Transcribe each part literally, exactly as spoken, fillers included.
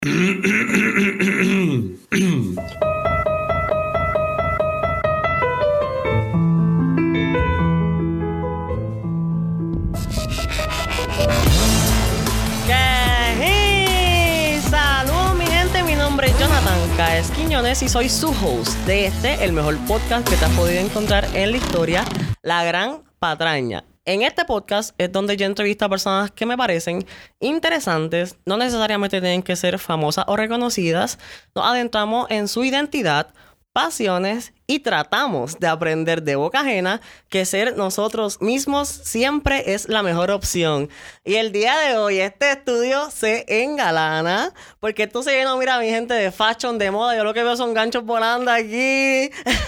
Caes Quiñones y soy su host de este, el mejor podcast que te has podido encontrar en la historia, La Gran Patraña. En este podcast es donde yo entrevisto a personas que me parecen interesantes, no necesariamente tienen que ser famosas o reconocidas. Nos adentramos en su identidad, pasiones y tratamos de aprender de boca ajena que ser nosotros mismos siempre es la mejor opción. Y el día de hoy este estudio se engalana porque esto se llena, mira, mi gente, de fashion, de moda. Yo lo que veo son ganchos volando aquí.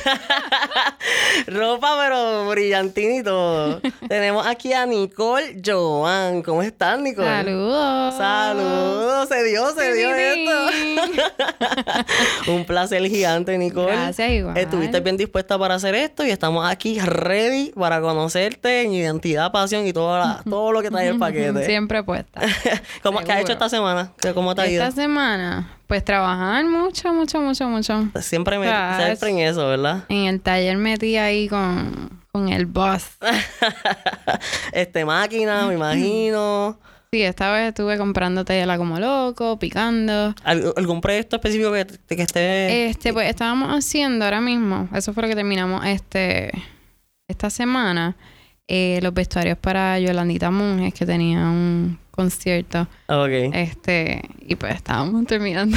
Ropa pero brillantina y todo. Tenemos aquí a Nicole Joan. ¿Cómo estás, Nicole? Saludos. Saludos. Se dio, se dio esto. Un placer gigante, Nicole. Gracias, igual. Estuviste bien dispuesta para hacer esto y estamos aquí ready para conocerte en identidad, pasión y todo, la, todo lo que trae el paquete. Siempre puesta. ¿Cómo, ¿Qué has hecho esta semana? ¿Cómo te ha ido? Esta semana, pues trabajar mucho, mucho, mucho, mucho. Siempre, me, o sea, siempre en eso, ¿verdad? En el taller metí ahí con, con el boss. este, máquina, me imagino. Sí, esta vez estuve comprando tela como loco, picando. ¿Al, ¿Algún proyecto específico que, que esté...? Este, pues estábamos haciendo ahora mismo, eso fue lo que terminamos este esta semana, eh, los vestuarios para Yolandita Monjes, que tenía un concierto. Ok. Este, y pues estábamos terminando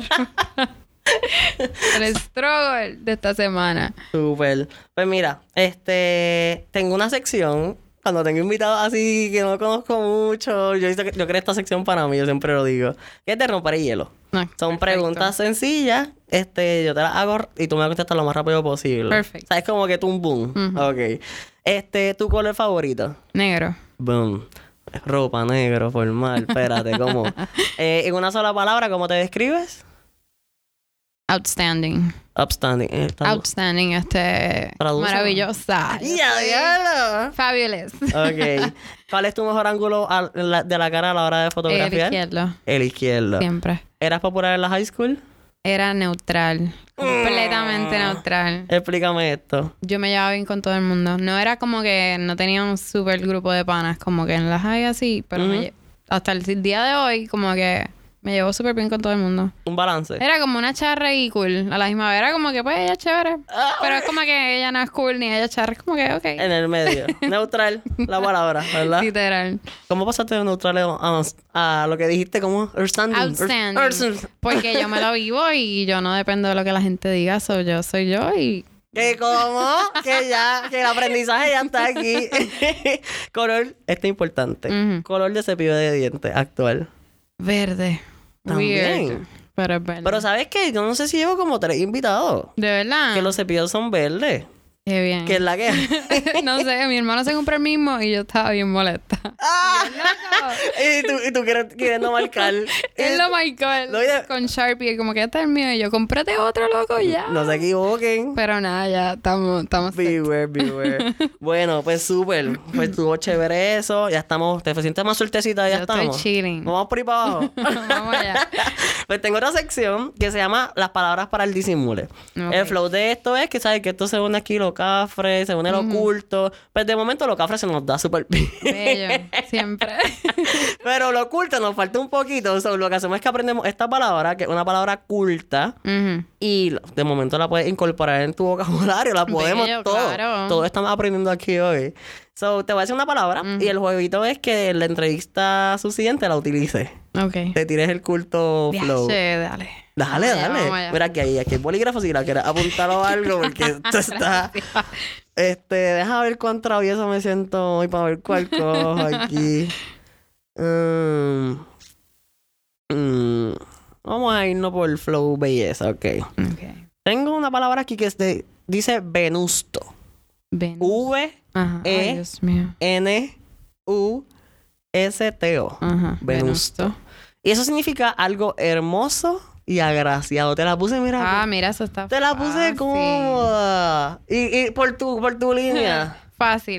el struggle de esta semana. Súper. Pues mira, este... tengo una sección... Cuando tengo invitados así que no conozco mucho, yo, yo creo esta sección para mí, yo siempre lo digo, que es de romper el hielo. No, Son perfecto. preguntas sencillas, este, yo te las hago y tú me contestas lo más rápido posible. Perfecto. O sea, es como que tú un boom. Uh-huh. Ok. Este, ¿tu color favorito? Negro. Boom. Ropa negro, formal. Espérate, ¿cómo? eh, en una sola palabra, ¿cómo te describes? Outstanding. Upstanding. Eh, estamos- Outstanding, este... Tradúcelo. Maravillosa. Yo ¡Ya, soy diablo! Fabulous. Ok. ¿Cuál es tu mejor ángulo a- la- de la cara a la hora de El fotografiar? izquierdo. El izquierdo. Siempre. ¿Eras popular en la high school? Era neutral. Completamente Mm. neutral. Explícame esto. Yo me llevaba bien con todo el mundo. No era como que no tenía un super grupo de panas, como que en las high así, pero me Ujú. lle- hasta el día de hoy, como que me llevo súper bien con todo el mundo. Un balance. Era como una charra y cool. A la misma vez era como que, pues, ella es chévere. Ah, Pero es como que ella no es cool ni ella es charra. Es como que, ok. En el medio. Neutral. La palabra, ¿verdad? Literal. ¿Cómo pasaste de neutral a, a, a lo que dijiste como outstanding? Outstanding. Outstanding. Porque yo me lo vivo y yo no dependo de lo que la gente diga. So, yo soy yo y... ¿Qué cómo? Que ya, que el aprendizaje ya está aquí. Color, este es importante. Ujú. Color de cepillo de dientes actual. Verde. También. Weird. Pero es verde. Pero ¿sabes qué? Yo no sé si llevo como tres invitados. ¿De verdad? Que los cepillos son verdes. Qué bien. Que es la que... No sé, mi hermano se compró el mismo y yo estaba bien molesta. ¡Ah! ¡Loco! Y tú, y tú quieres- queriendo marcar. Él lo marcó él, Lo oye- con Sharpie. Y como que este es el mío. Y yo, cómprate otro, loco, ya. No se equivoquen. Pero nada, ya estamos... estamos set. Beware, beware. Bueno, pues súper. Pues estuvo chévere eso. Ya estamos. ¿Te sientes más suertecita? Ya Yo estamos. estoy chilling. Vamos por ahí para abajo. Vamos allá. Pues tengo otra sección que se llama Las palabras para el disimule. Ok. El flow de esto es que sabes que esto se une aquí lo cafre, se une lo oculto. Pues de momento lo cafre se nos da súper bien. Bello. Siempre. Pero lo oculto nos falta un poquito. So, lo que hacemos es que aprendemos esta palabra, que es una palabra culta. Ujú. Y de momento la puedes incorporar en tu vocabulario. La podemos Bello, todo. claro. Todo estamos aprendiendo aquí hoy. So, te voy a decir una palabra. Ujú. Y el jueguito es que en la entrevista subsiguiente la utilices. Ok. Te tires el culto flow. Viaje, dale. Dale, Vamos allá, dale. vamos allá. Mira aquí hay, aquí hay bolígrafo si la quieres apuntar o algo. Porque esto está... Este, deja ver cuán travieso me siento hoy para ver cuál cojo aquí. Mm, mm, vamos a irnos por el flow belleza, ok. Ok. Tengo una palabra aquí que es de, dice venusto. Ven. V Ajá. E- Ay, Dios mío. N U S T O. Ajá. Venusto. Y eso significa algo hermoso y agraciado. Te la puse, mira. Ah, mira, eso está Te la puse fácil. cómoda. Y, y por tu, por tu línea. Fácil.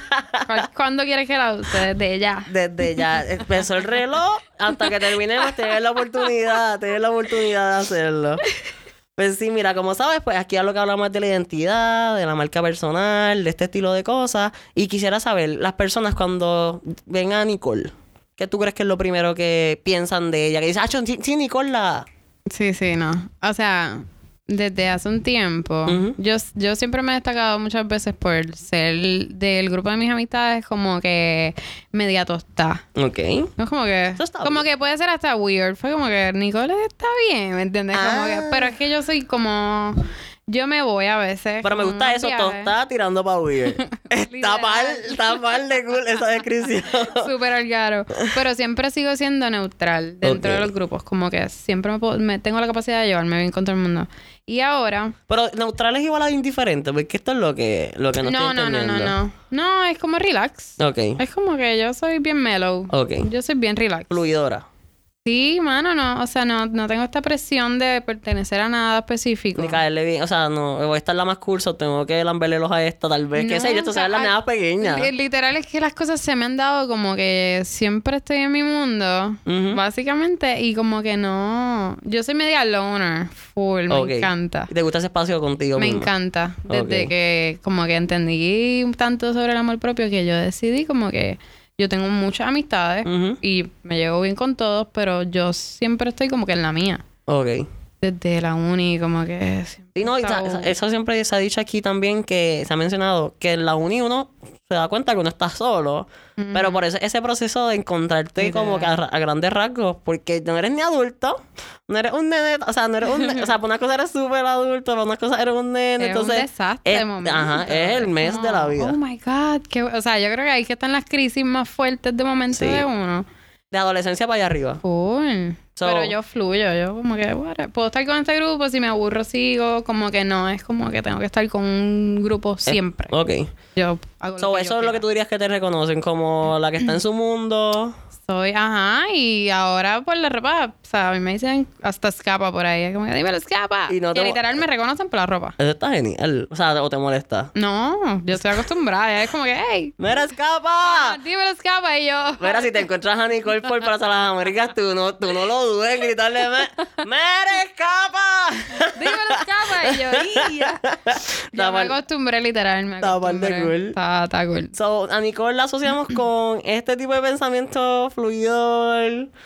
¿Cuándo quieres que la use? Desde ya. Desde ya. Empezó el reloj hasta que terminemos. Tener la oportunidad, tener la oportunidad de hacerlo. Pues sí, mira, como sabes, pues aquí es lo que hablamos de la identidad, de la marca personal, de este estilo de cosas. Y quisiera saber, las personas cuando ven a Nicole, ¿qué tú crees que es lo primero que piensan de ella? Que dicen, ah, sí, sí, Nicole la... Sí, sí, no. O sea, desde hace un tiempo, Uh-huh. yo, yo siempre me he destacado muchas veces por ser del grupo de mis amistades como que media tostada. Ok. No es como que... Eso está Como bien. que puede ser hasta weird. Fue como que Nicole está bien, ¿me entiendes? Como Ah. que... Pero es que yo soy como... Yo me voy a veces. Pero me como gusta unos eso, viajes. tostada tirando pa' weird. Está Literal. mal, está mal de cool esa descripción. Súper algaro. Pero siempre sigo siendo neutral dentro Ok. de los grupos. Como que siempre me, puedo- me tengo la capacidad de llevarme bien con todo el mundo. Y ahora... Pero neutral es igual a indiferente, porque esto es lo que, lo que no, No, estoy no, no, no, entendiendo. no. No, es como relax. Ok, Es como que yo soy bien mellow. ok. Yo soy bien relax. Fluidora. Sí, mano, no. O sea, no, no tengo esta presión de pertenecer a nada específico. Ni caerle bien. O sea, no, voy a estar la más curso, tengo que lamberle los a esta, tal vez. ¿Qué sé yo? Esto Nunca. sea la Ay, nada pequeña. Li- Literal es que las cosas se me han dado como que siempre estoy en mi mundo, Ujú. básicamente, y como que no... Yo soy media loner, full, me Ok. encanta. ¿Y te gusta ese espacio contigo Me misma? encanta. Desde Ok. que como que entendí tanto sobre el amor propio que yo decidí como que yo tengo muchas amistades Ujú. y me llevo bien con todos, pero yo siempre estoy como que en la mía. Ok. Desde la uni, como que... siempre Sí, no, y he sa- estado- eso siempre se ha dicho aquí también, que se ha mencionado que en la uni uno se da cuenta que uno está solo, pero por eso ese proceso de encontrarte Literal. como que a, ra- a grandes rasgos, porque no eres ni adulto, no eres un nene, o sea, no eres un nene, o sea, por una cosa eres súper adulto, por una cosa eres un nene, Es entonces... un desastre es, de momento. Ajá, es el mes como, de la vida. Oh my God. Qué... O sea, yo creo que ahí que están las crisis más fuertes de momento Sí. de uno. De adolescencia para allá arriba. Cool. So- Pero yo fluyo, yo como que whatever. Puedo estar con este grupo, si me aburro sigo, como que no, es como que tengo que estar con un grupo siempre. Ok. Yo hago So, lo que eso yo es lo que quiera. tú dirías que te reconocen como la que está en su mundo. Soy, ajá, y ahora por la ropa, o sea, a mí me dicen hasta escapa por ahí, es como que dímelo escapa. Y Y, no te- literal me reconocen por la ropa. Eso está genial. O sea, o te molesta. No, yo estoy acostumbrada, ya es como que, hey, ¡Mira, escapa! dímelo escapa y yo. Mira, si te encuentras a Nicole por Plaza Las Américas, tú no, tú no lo dudes en gritarle, "Me- ¡Mira, escapa! Dímelo escapa y yo, y ya. Está Yo me mal. acostumbré literal, me Está mal de acostumbré. cool. Está, está cool. So, a Nicole la asociamos con este tipo de pensamiento fluidor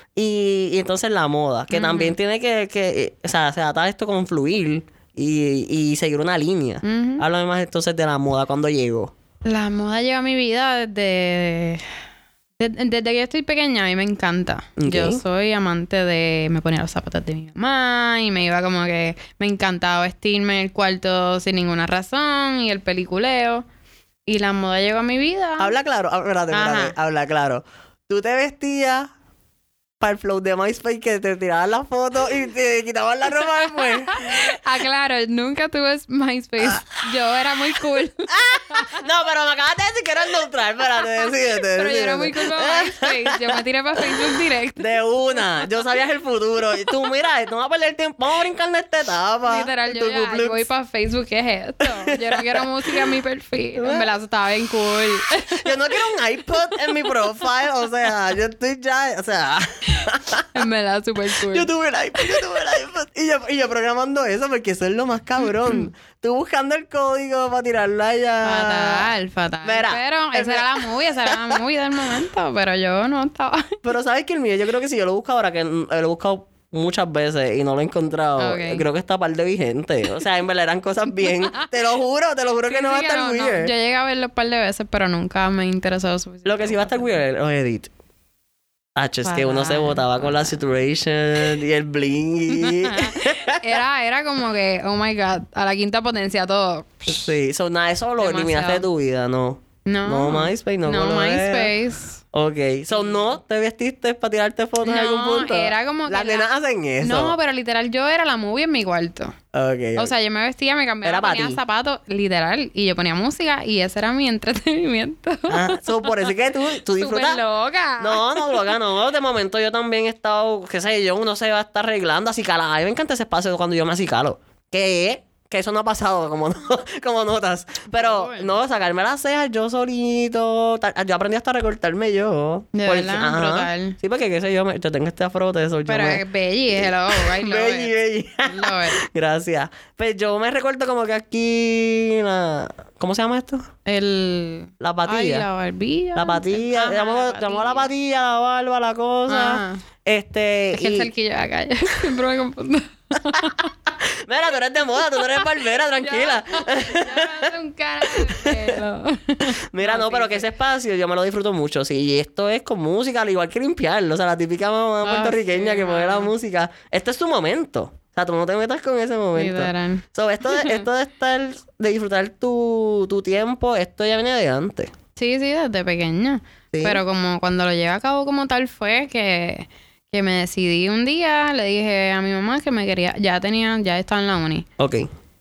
y, y entonces la moda, que también tiene que, que, eh, o sea, se ata esto con fluir y, y seguir una línea. Ujú. Háblame más entonces de la moda, cuando llegó. La moda lleva a mi vida desde... de- Desde que yo estoy pequeña, a mí me encanta. Ok. Yo soy amante de... Me ponía los zapatos de mi mamá y me iba como que... Me encantaba vestirme en el cuarto sin ninguna razón y el peliculeo. Y la moda llegó a mi vida. Habla claro, hab- espérate, espérate, Ajá. habla claro. Tú te vestías para el flow de MySpace que te tiraban las fotos y te quitaban la ropa después. Ah, claro, nunca tuve MySpace. Yo era muy cool. No, pero me acabas de decir que eras neutral. Espérate, decídete. Pero yo era decídete. muy cool para MySpace. Yo me tiré para Facebook directo. De una. Yo sabía el futuro. Y tú, mira, no vas a perder tiempo. Vamos a brincar en esta etapa. Literal, Tu yo ya, cumpleaños. yo voy para Facebook, ¿qué es esto? Yo no quiero música en mi perfil. En verdad, eso estaba bien cool. Yo no quiero un iPod en mi profile. O sea, yo estoy ya... O sea... En verdad, súper cool. Yo tuve el iPod, yo tuve el iPod. Y yo, y yo programando eso porque eso es lo más cabrón. Tú buscando el código para tirarlo allá. Fatal, fatal. Mira, pero el esa mío- era la movie, esa era la movie del momento. Pero yo no estaba. Pero ¿sabes que el mío? Yo creo que si yo lo busco ahora, que mm, lo he buscado muchas veces y no lo he encontrado, Ok. creo que está par de vigente. O sea, en verdad eran cosas bien... Te lo juro, te lo juro que Sí, no va a sí, estar no, no. weird. Yo llegué a verlo un par de veces, pero nunca me interesó lo suficiente. Lo que sí va a estar weird es los edit. Ah, es que uno se Fatal, botaba con la situation y el bling. Era, era como que, oh my God, a la quinta potencia todo. Sí, so, nada, eso lo Demasiado. eliminaste de tu vida, ¿no? No. No, MySpace, no No, colores. MySpace. Ok, so no te vestiste para tirarte fotos en algún No, punto. era como que Las la- nenas hacen eso. No, pero literal, yo era la movie en mi cuarto. Ok. O sea, yo me vestía, me cambiaba, Era pa' ponía ti. zapatos, literal. Y yo ponía música y ese era mi entretenimiento. Ah, so, por eso es que tú, tú Súper disfrutas. loca. No, no, loca, no. De momento yo también he estado, qué sé yo, uno se va a estar arreglando, acicalado. A mí me encanta ese espacio cuando yo me acicalo. Que es Que eso no ha pasado, como, no, como notas. Pero, no, sacarme las cejas yo solito. ta- Yo aprendí hasta a recortarme yo. De Porque- verdad, ajá. brutal. Sí, porque qué sé yo, me- yo tengo este afro de eso. yo Pero me- es belly, hello, I love Belly, it. belly. I love it. Gracias. Pues yo me recorto como que aquí... la- ¿Cómo se llama esto? El... La patilla. Ay, la barbilla. La patilla. Ajá, llamamos, la llamamos la patilla, la barba, la cosa. Ajá. Este... Es que el y- cerquillo de acá, yo siempre me confundo. Mira, tú eres de moda, tú no eres barbera, tranquila. Ya me hace un cara de pelo. Mira, no, sí, pero sí. que ese espacio yo me lo disfruto mucho. Sí, y esto es con música, al igual que limpiarlo. O sea, la típica mamá Ah, puertorriqueña sí, que pone la mano. música. Este es tu momento. O sea, tú no te metas con ese momento. Literal. So, esto de, esto de estar, de disfrutar tu, tu tiempo, esto ya viene de antes. Sí, sí, desde pequeña. Sí. Pero como cuando lo llevé a cabo como tal fue que, que me decidí un día, le dije a mi mamá que me quería, ya tenía, ya estaba en la uni. Ok.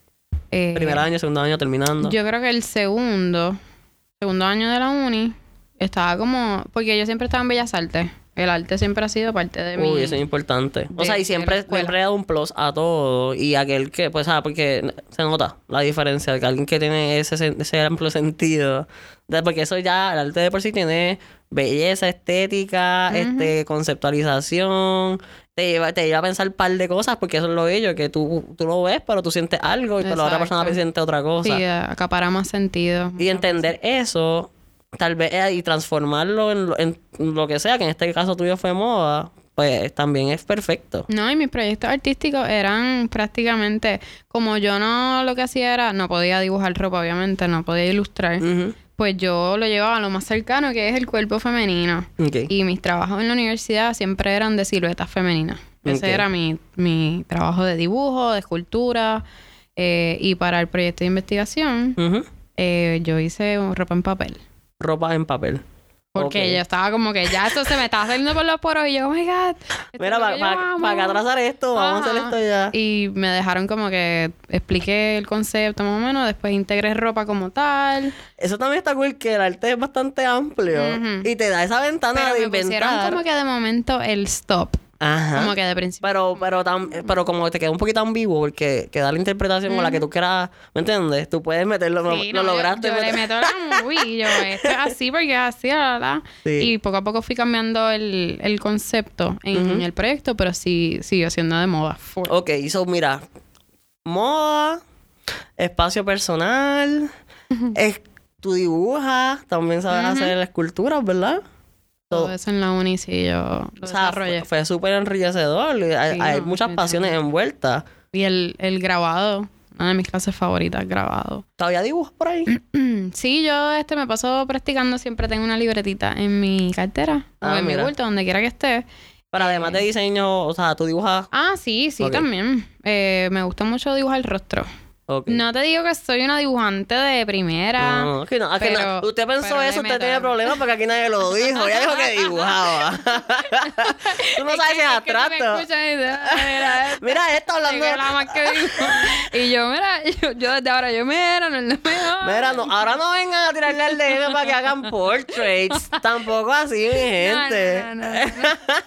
Eh, Primer año, segundo año, terminando. Yo creo que el segundo, segundo año de la uni, estaba como, porque yo siempre estaba en Bellas Artes. El arte siempre ha sido parte de mi... Uy, eso es importante. O de- sea, y de siempre, la escuela. siempre he dado un plus a todo. Y aquel que, pues, ah, porque se nota la diferencia de que alguien que tiene ese, sen- ese amplio sentido. De- porque eso ya, el arte de por sí tiene belleza, estética, este, conceptualización. Te lleva, te lleva a pensar un par de cosas, porque eso es lo bello, que tú, tú lo ves, pero tú sientes algo, y pero la otra persona Exacto. siente otra cosa. Sí, acapara más sentido. Y entender eso, tal vez, eh, y transformarlo en lo, en lo que sea, que en este caso tuyo fue moda, pues también es perfecto. No, y mis proyectos artísticos eran prácticamente... Como yo no lo que hacía era... No podía dibujar ropa, obviamente. No podía ilustrar. Ujú. Pues yo lo llevaba a lo más cercano, que es el cuerpo femenino. Ok. Y mis trabajos en la universidad siempre eran de siluetas femeninas. Ese Ok. era mi, mi trabajo de dibujo, de escultura. Eh, y para el proyecto de investigación, Ujú. eh, yo hice ropa en papel. Ropa en papel. Porque Ok. yo estaba como que ya esto se me estaba saliendo por los poros. Y yo, oh my God. esto Mira, es lo para que yo amo". acá atrasar esto, vamos a hacer Ajá. esto ya. Y me dejaron como que expliqué el concepto más o menos. Después integré ropa como tal. Eso también está cool, que el arte es bastante amplio. Ujú. Y te da esa ventana Pero de me pusieron inventar. como que de momento el stop. Ajá. Como que de principio. Pero, pero, tam- pero como te queda un poquito ambiguo, porque que da la interpretación con la que tú quieras, ¿me entiendes? Tú puedes meterlo, lo, Sí, lo no, yo- lograste. Yo, le meter- meto la movie y yo, esto es así porque es así, la, la, la. Sí. Y poco a poco fui cambiando el, el concepto en, Ujú. el proyecto, pero sí siguió siendo de moda. full. Ok, so mira, moda, espacio personal, es, tú dibujas, también sabes Ujú. hacer esculturas, ¿verdad? Todo So, eso en la uni sí yo lo o sea, desarrollé. fue, fue súper enriquecedor. y Hay, Sí, hay no, muchas literal. pasiones envueltas. Y el, el grabado, una de mis clases favoritas, grabado. ¿Todavía dibujas por ahí? Sí, yo este me paso practicando, siempre tengo una libretita en mi cartera o Ah, en mira. mi bulto, donde quiera que esté. Pero además de diseño, o sea, tú dibujas... Ah, sí, sí, Ok. también. Eh, me gusta mucho dibujar el rostro. Ok. No te digo que soy una dibujante de primera. No, es que no, es que no. pero- Usted pensó pero le eso, usted meto. tiene problemas porque aquí nadie lo dijo. Ella dijo que dibujaba. Tú no Es sabes que- si es es que tú me abstracto. escuchas y dices, "Ah, mira, esto, Mira esto hablando. soy la más que dibujo". Y yo, mira, yo, yo desde ahora, yo mira, no es lo mejor. Mira, no, ahora no vengan a tirarle al D M para que hagan portraits. Tampoco así, mi gente. No, no, no, no,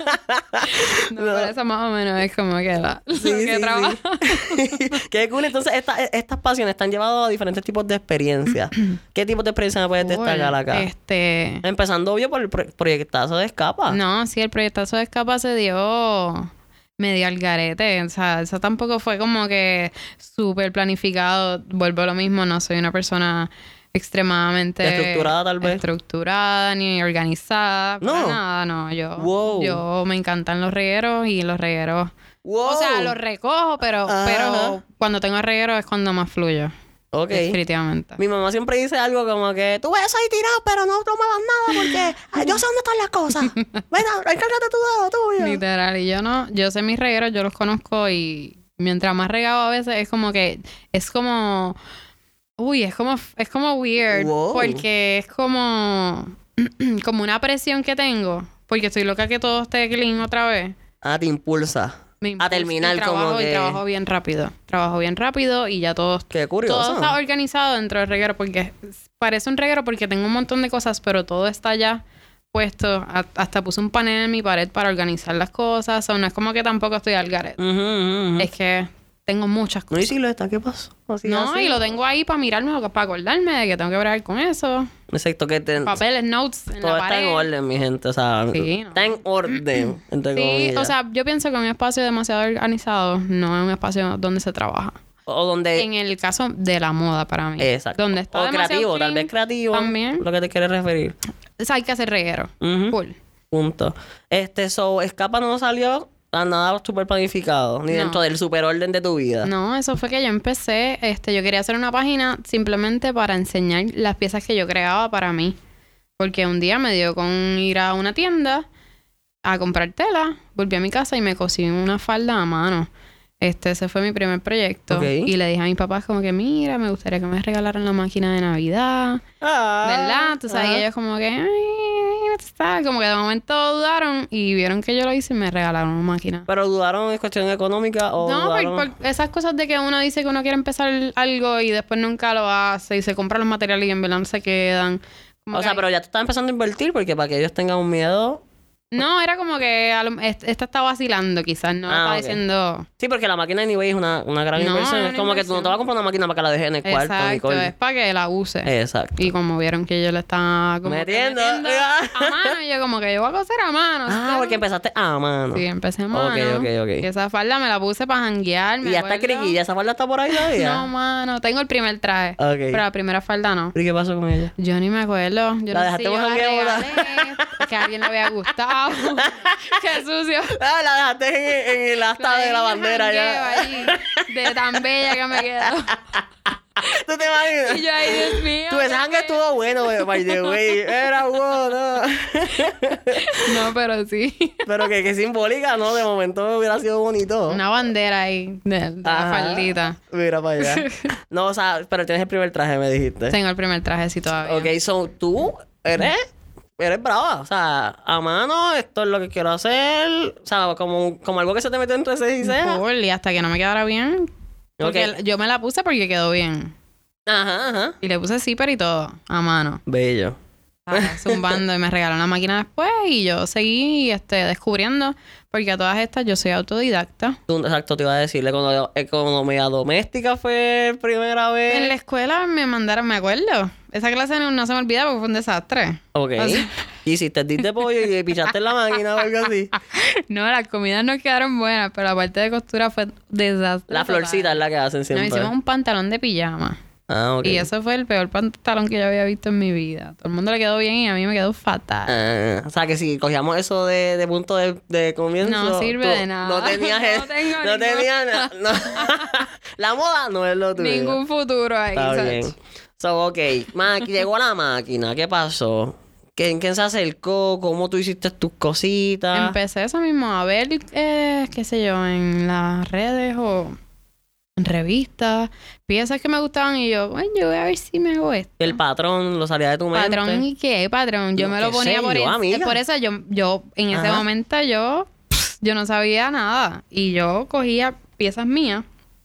no. No, pero eso más o menos es como que la, Sí, lo que sí, trabajo. sí. Qué cool. Entonces, esta- estas pasiones están llevado a diferentes tipos de experiencias. ¿Qué tipo de experiencia me puedes destacar acá? Este... Empezando, obvio, por el pro- proyectazo de Escapa. No, sí, el proyectazo de Escapa se dio medio al garete. O sea, eso tampoco fue como que súper planificado. Vuelvo a lo mismo, no soy una persona extremadamente... Estructurada, tal vez. Estructurada, ni organizada. para No. nada, no. Yo, Wow. yo me encantan los regueros y los regueros... Wow. O sea, los recojo, pero, Ajá. pero cuando tengo regueros es cuando más fluyo. Ok. Definitivamente. Mi mamá siempre dice algo como que tú ves eso ahí tirado, pero no no muevas nada porque ay, yo sé dónde están las cosas. Venga, encárgate tú de lo tuyo. Literal, y yo no, yo sé mis regueros, yo los conozco y mientras más regado a veces es como que, es como, uy, es como, es como weird, Wow. porque es como, como una presión que tengo, porque estoy loca que todo esté clean otra vez. Ah, te impulsa. Me A impulsa terminar y trabajo, como que... Y trabajo bien rápido, trabajo bien rápido y ya todo, Qué curioso. todo está organizado dentro del reguero, porque parece un reguero porque tengo un montón de cosas, pero todo está ya puesto, a- hasta puse un panel en mi pared para organizar las cosas, o no es como que tampoco estoy al garete. Ujú, ujú, ujú. Es que tengo muchas No, y cosas. si lo está, ¿qué pasó? Así, No, así. y lo tengo ahí para mirarme, para acordarme de que tengo que bregar con eso. Exacto, que te... Papeles, notes en todo la está pared. en orden, mi gente. O sea, Sí, no. está en orden, entre Sí, comillas. o sea, yo pienso que un espacio demasiado organizado no es un espacio donde se trabaja. O donde... En el caso de la moda para mí. Exacto. Donde está o demasiado creativo, clean, tal vez creativo. también. Lo que te quieres referir. O sea, hay que hacer reguero. Ujú. Full. Punto. Este, so, Escapa no salió a nada súper planificado. Ni No. dentro del super orden de tu vida. No, eso fue que yo empecé, este, yo quería hacer una página simplemente para enseñar las piezas que yo creaba para mí. Porque un día me dio con ir a una tienda a comprar tela, volví a mi casa y me cosí una falda a mano. Este, ese fue mi primer proyecto. Ok. Y le dije a mis papás como que, mira, me gustaría que me regalaran la máquina de Navidad. Ah, ¿Verdad? Tú sabes, y ajá. ellos como que, ay, tú sabes, como que de momento dudaron y vieron que yo lo hice y me regalaron una máquina. Pero dudaron en cuestión económica o No, dudaron... por, por esas cosas de que uno dice que uno quiere empezar algo y después nunca lo hace y se compra los materiales y en verdad no se quedan. Como O que sea, hay- pero ya tú estás empezando a invertir porque para que ellos tengan un miedo... No, era como que a lo- est- esta está vacilando quizás, no Ah, estaba ok. diciendo... Sí, porque la máquina anyway es una, una gran No, inversión. es Es una como que tú no inversión. te vas a comprar una máquina para que la dejes en el cuarto, Exacto, Nicole. es para que la use. Exacto. Y como vieron que yo le estaba como que Metiendo. metiendo a mano, y yo como que yo voy a coser a mano. Ah, ¿sabes? porque empezaste a mano. Sí, empecé a mano. Ok, ok, ok. Y esa falda me la puse para janguear, me Y ya está acuerdo. criquilla. ¿Esa falda está por ahí todavía? No, mano. Tengo el primer traje. Ok. Pero la primera falda no. ¿Y qué pasó con ella? Yo ni me acuerdo. ¿La Yo no sé dejaste si yo la janguear, regalé, que a alguien le había gustado. Qué sucio. Ah, la dejaste en, en el asta La de dejé la en el bandera jangueo ya. ahí, de tan bella que me quedó. ¿Tú te imaginas? Y yo, ay, Dios mío. Tu ese ¿qué jangue fue? estuvo bueno, by the way. Era bueno. No, pero sí. Pero que, que simbólica, ¿no? De momento hubiera sido bonito. Una bandera ahí de, de la Ajá. faldita. Mira para allá. No, o sea, pero tienes el primer traje, me dijiste. Tengo el primer traje, sí, todavía. Ok, so tú eres, eres brava. O sea, a mano, esto es lo que quiero hacer. O sea, como, como algo que se te mete entre cejas y cejas. Full, y hasta que no me quedara bien. Porque Ok. yo me la puse porque quedó bien. Ajá, ajá. Y le puse zipper y todo, a mano. Bello. ¿Sabes? Zumbando y me regalaron la máquina después y yo seguí este, descubriendo. Porque a todas estas yo soy autodidacta. Tú, exacto, te iba a decir, la econo- economía doméstica fue primera vez. En la escuela me mandaron, me acuerdo. Esa clase no, no se me olvida porque fue un desastre. Ok. O sea- Hiciste el dip de pollo y pichaste en la máquina o algo así. No, las comidas no quedaron buenas, pero la parte de costura fue desastre. La florcita es la que hacen Nos siempre. hicimos un pantalón de pijama. Ah, ok. Y eso fue el peor pantalón que yo había visto en mi vida. Todo el mundo le quedó bien y a mí me quedó fatal. Ah, o sea, que si cogíamos eso de, de punto de, de comienzo... No sirve tú de nada. No tenías... No el- tengo no ningún- tenías nada. No. La moda no es lo tuyo. Ningún futuro ahí. Está ¿sabes? bien. So, ok. Ma- llegó la máquina. ¿Qué pasó? ¿Quién, ¿Quién se acercó? ¿Cómo tú hiciste tus cositas? Empecé eso mismo a ver, eh, qué sé yo, en las redes o en revistas, piezas que me gustaban y yo, ay, yo voy a ver si me hago esto. El patrón lo salía de tu mente. Patrón y qué, patrón. Yo No, me lo qué ponía sé por yo, en- amiga. por eso yo, yo en ese Ajá. momento yo, yo no sabía nada. Y yo cogía piezas mías,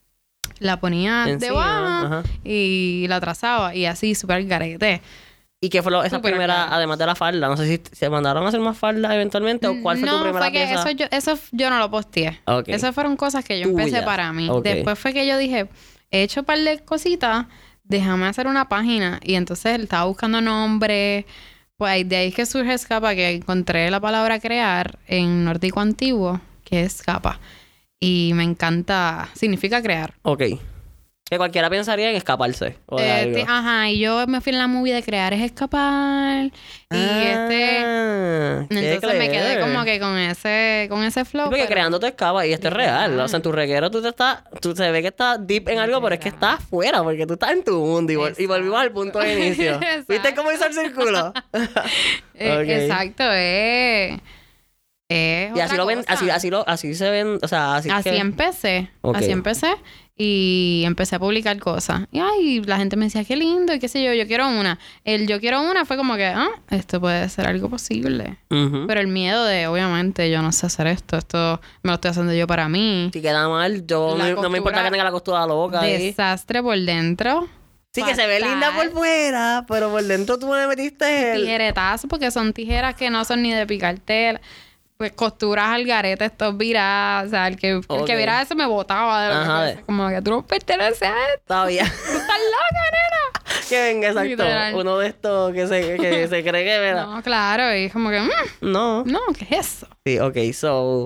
la ponía Encima, debajo ajá. y la trazaba y así súper garete. ¿Y qué fue lo, esa Súper primera, acá. además de la falda? No sé si se mandaron a hacer más faldas eventualmente o cuál fue no, tu primera fue que pieza. eso yo, eso yo no lo posteé. Ok. Esas fueron cosas que yo empecé Tuyas. para mí. Ok. Después fue que yo dije, he hecho un par de cositas, déjame hacer una página. Y entonces estaba buscando nombres. Pues de ahí es que surge Escapa, que encontré la palabra crear en nórdico antiguo, que es escapa. Y me encanta, significa crear. Ok. Que cualquiera pensaría en escaparse. O de Eh, algo. ti- ajá, y yo me fui en la movie de crear es escapar. Y este... Ah, qué Entonces me quedé clever. como que con ese, con ese flow. Sí, porque pero- creando te escapa y esto es real. O sea, en tu reguero tú te estás... Tú se ve que estás deep en algo, pero es que estás afuera. Porque tú estás en tu mundo. Y, vol- y volvimos al punto de inicio. ¿Viste Exacto. cómo hizo el círculo? Eh, Ok. Exacto, es... es Y así otra lo ven... cosa. Así, así, lo, así se ven... O sea, así, Así que... empecé. Ok. Así empecé. Y empecé a publicar cosas. Y ay, la gente me decía, qué lindo, y qué sé yo, yo quiero una. El yo quiero una fue como que, ah, esto puede ser algo posible. Ujú. Pero el miedo de, obviamente, yo no sé hacer esto, esto me lo estoy haciendo yo para mí. Si queda mal, yo La no, no me importa costura- que tenga la costura loca ahí. Desastre por dentro. Sí, que se ve fatal. linda por fuera, pero por dentro tú le metiste el... Tijeretazo, porque son tijeras que no son ni de picar tela. pues, costuras al garete, estos viradas. O sea, el que, Okay. el que viera eso me botaba. De Ajá, de... Como que tú no perteneces a esto. Todavía. Tú estás loca, nena. Que venga, exacto. Literal. Uno de estos que se, que se cree que verá. No, claro. Y es como que... Mm, No. no, ¿qué es eso? Sí, ok, so.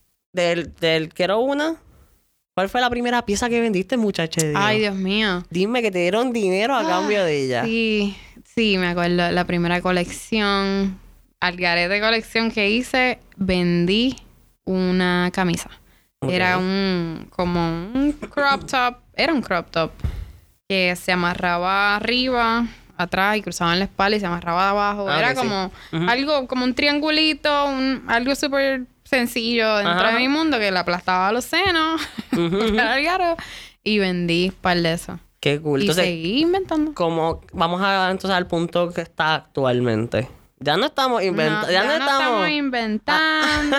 Del, del quiero una. ¿Cuál fue la primera pieza que vendiste, muchacha? de Dios? Ay, Dios mío. Dime que te dieron dinero a cambio de ella. Sí, sí, me acuerdo. La primera colección, al garete colección que hice, vendí una camisa. Ok. Era un, como un crop top. Era un crop top que se amarraba arriba, atrás y cruzaba en la espalda y se amarraba abajo. Ah, Era ok, sí. como Ujú. algo, como un triangulito, un, algo súper sencillo dentro Ajá. de mi mundo que le aplastaba los senos, Ujú, ujú. era el garo, y vendí un par de eso. Qué cool. Y Entonces, seguí inventando. como vamos a entonces al punto que está actualmente. Ya no estamos inventando. No, ya, no estamos. inventando.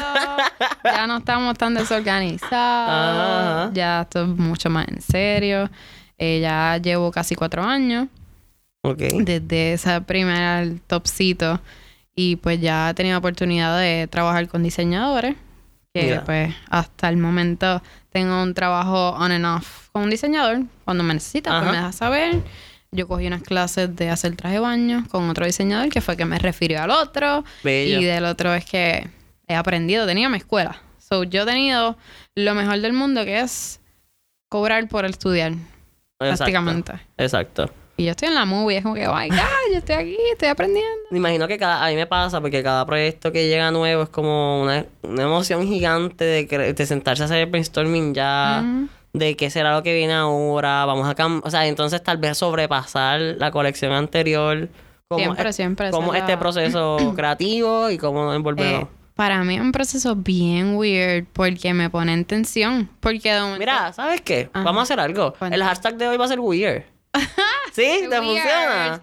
Ya no estamos tan desorganizados. Ajá. Ya esto es mucho más en serio. Eh, ya llevo casi cuatro años Ok. desde ese primer topcito. Y pues ya he tenido oportunidad de trabajar con diseñadores. Que Mira. pues hasta el momento tengo un trabajo on and off con un diseñador. Cuando me necesita, Ajá. pues me deja saber. Yo cogí unas clases de hacer traje de baño con otro diseñador que fue que me refirió al otro. Bello. Y del otro es que he aprendido. Tenía mi escuela. So, yo he tenido lo mejor del mundo, que es cobrar por estudiar. Exacto. Prácticamente. Exacto. Y yo estoy en la movie. Es como que, oh my God, yo estoy aquí, estoy aprendiendo. Me imagino que cada, a mí me pasa porque cada proyecto que llega nuevo es como una, una emoción gigante de, cre- de sentarse a hacer el brainstorming ya, Ujú. de qué será lo que viene ahora, vamos a cambiar, o sea, entonces tal vez sobrepasar la colección anterior. Cómo Siempre, es- siempre. Cómo esa este es la- proceso creativo y cómo nos envolvemos. Eh, para mí es un proceso bien weird porque me pone en tensión. Porque de momento... Mira, ¿sabes qué? Ajá. Vamos a hacer algo. Cuéntame. El hashtag de hoy va a ser weird. ¿Sí? ¿Te Weird. funciona?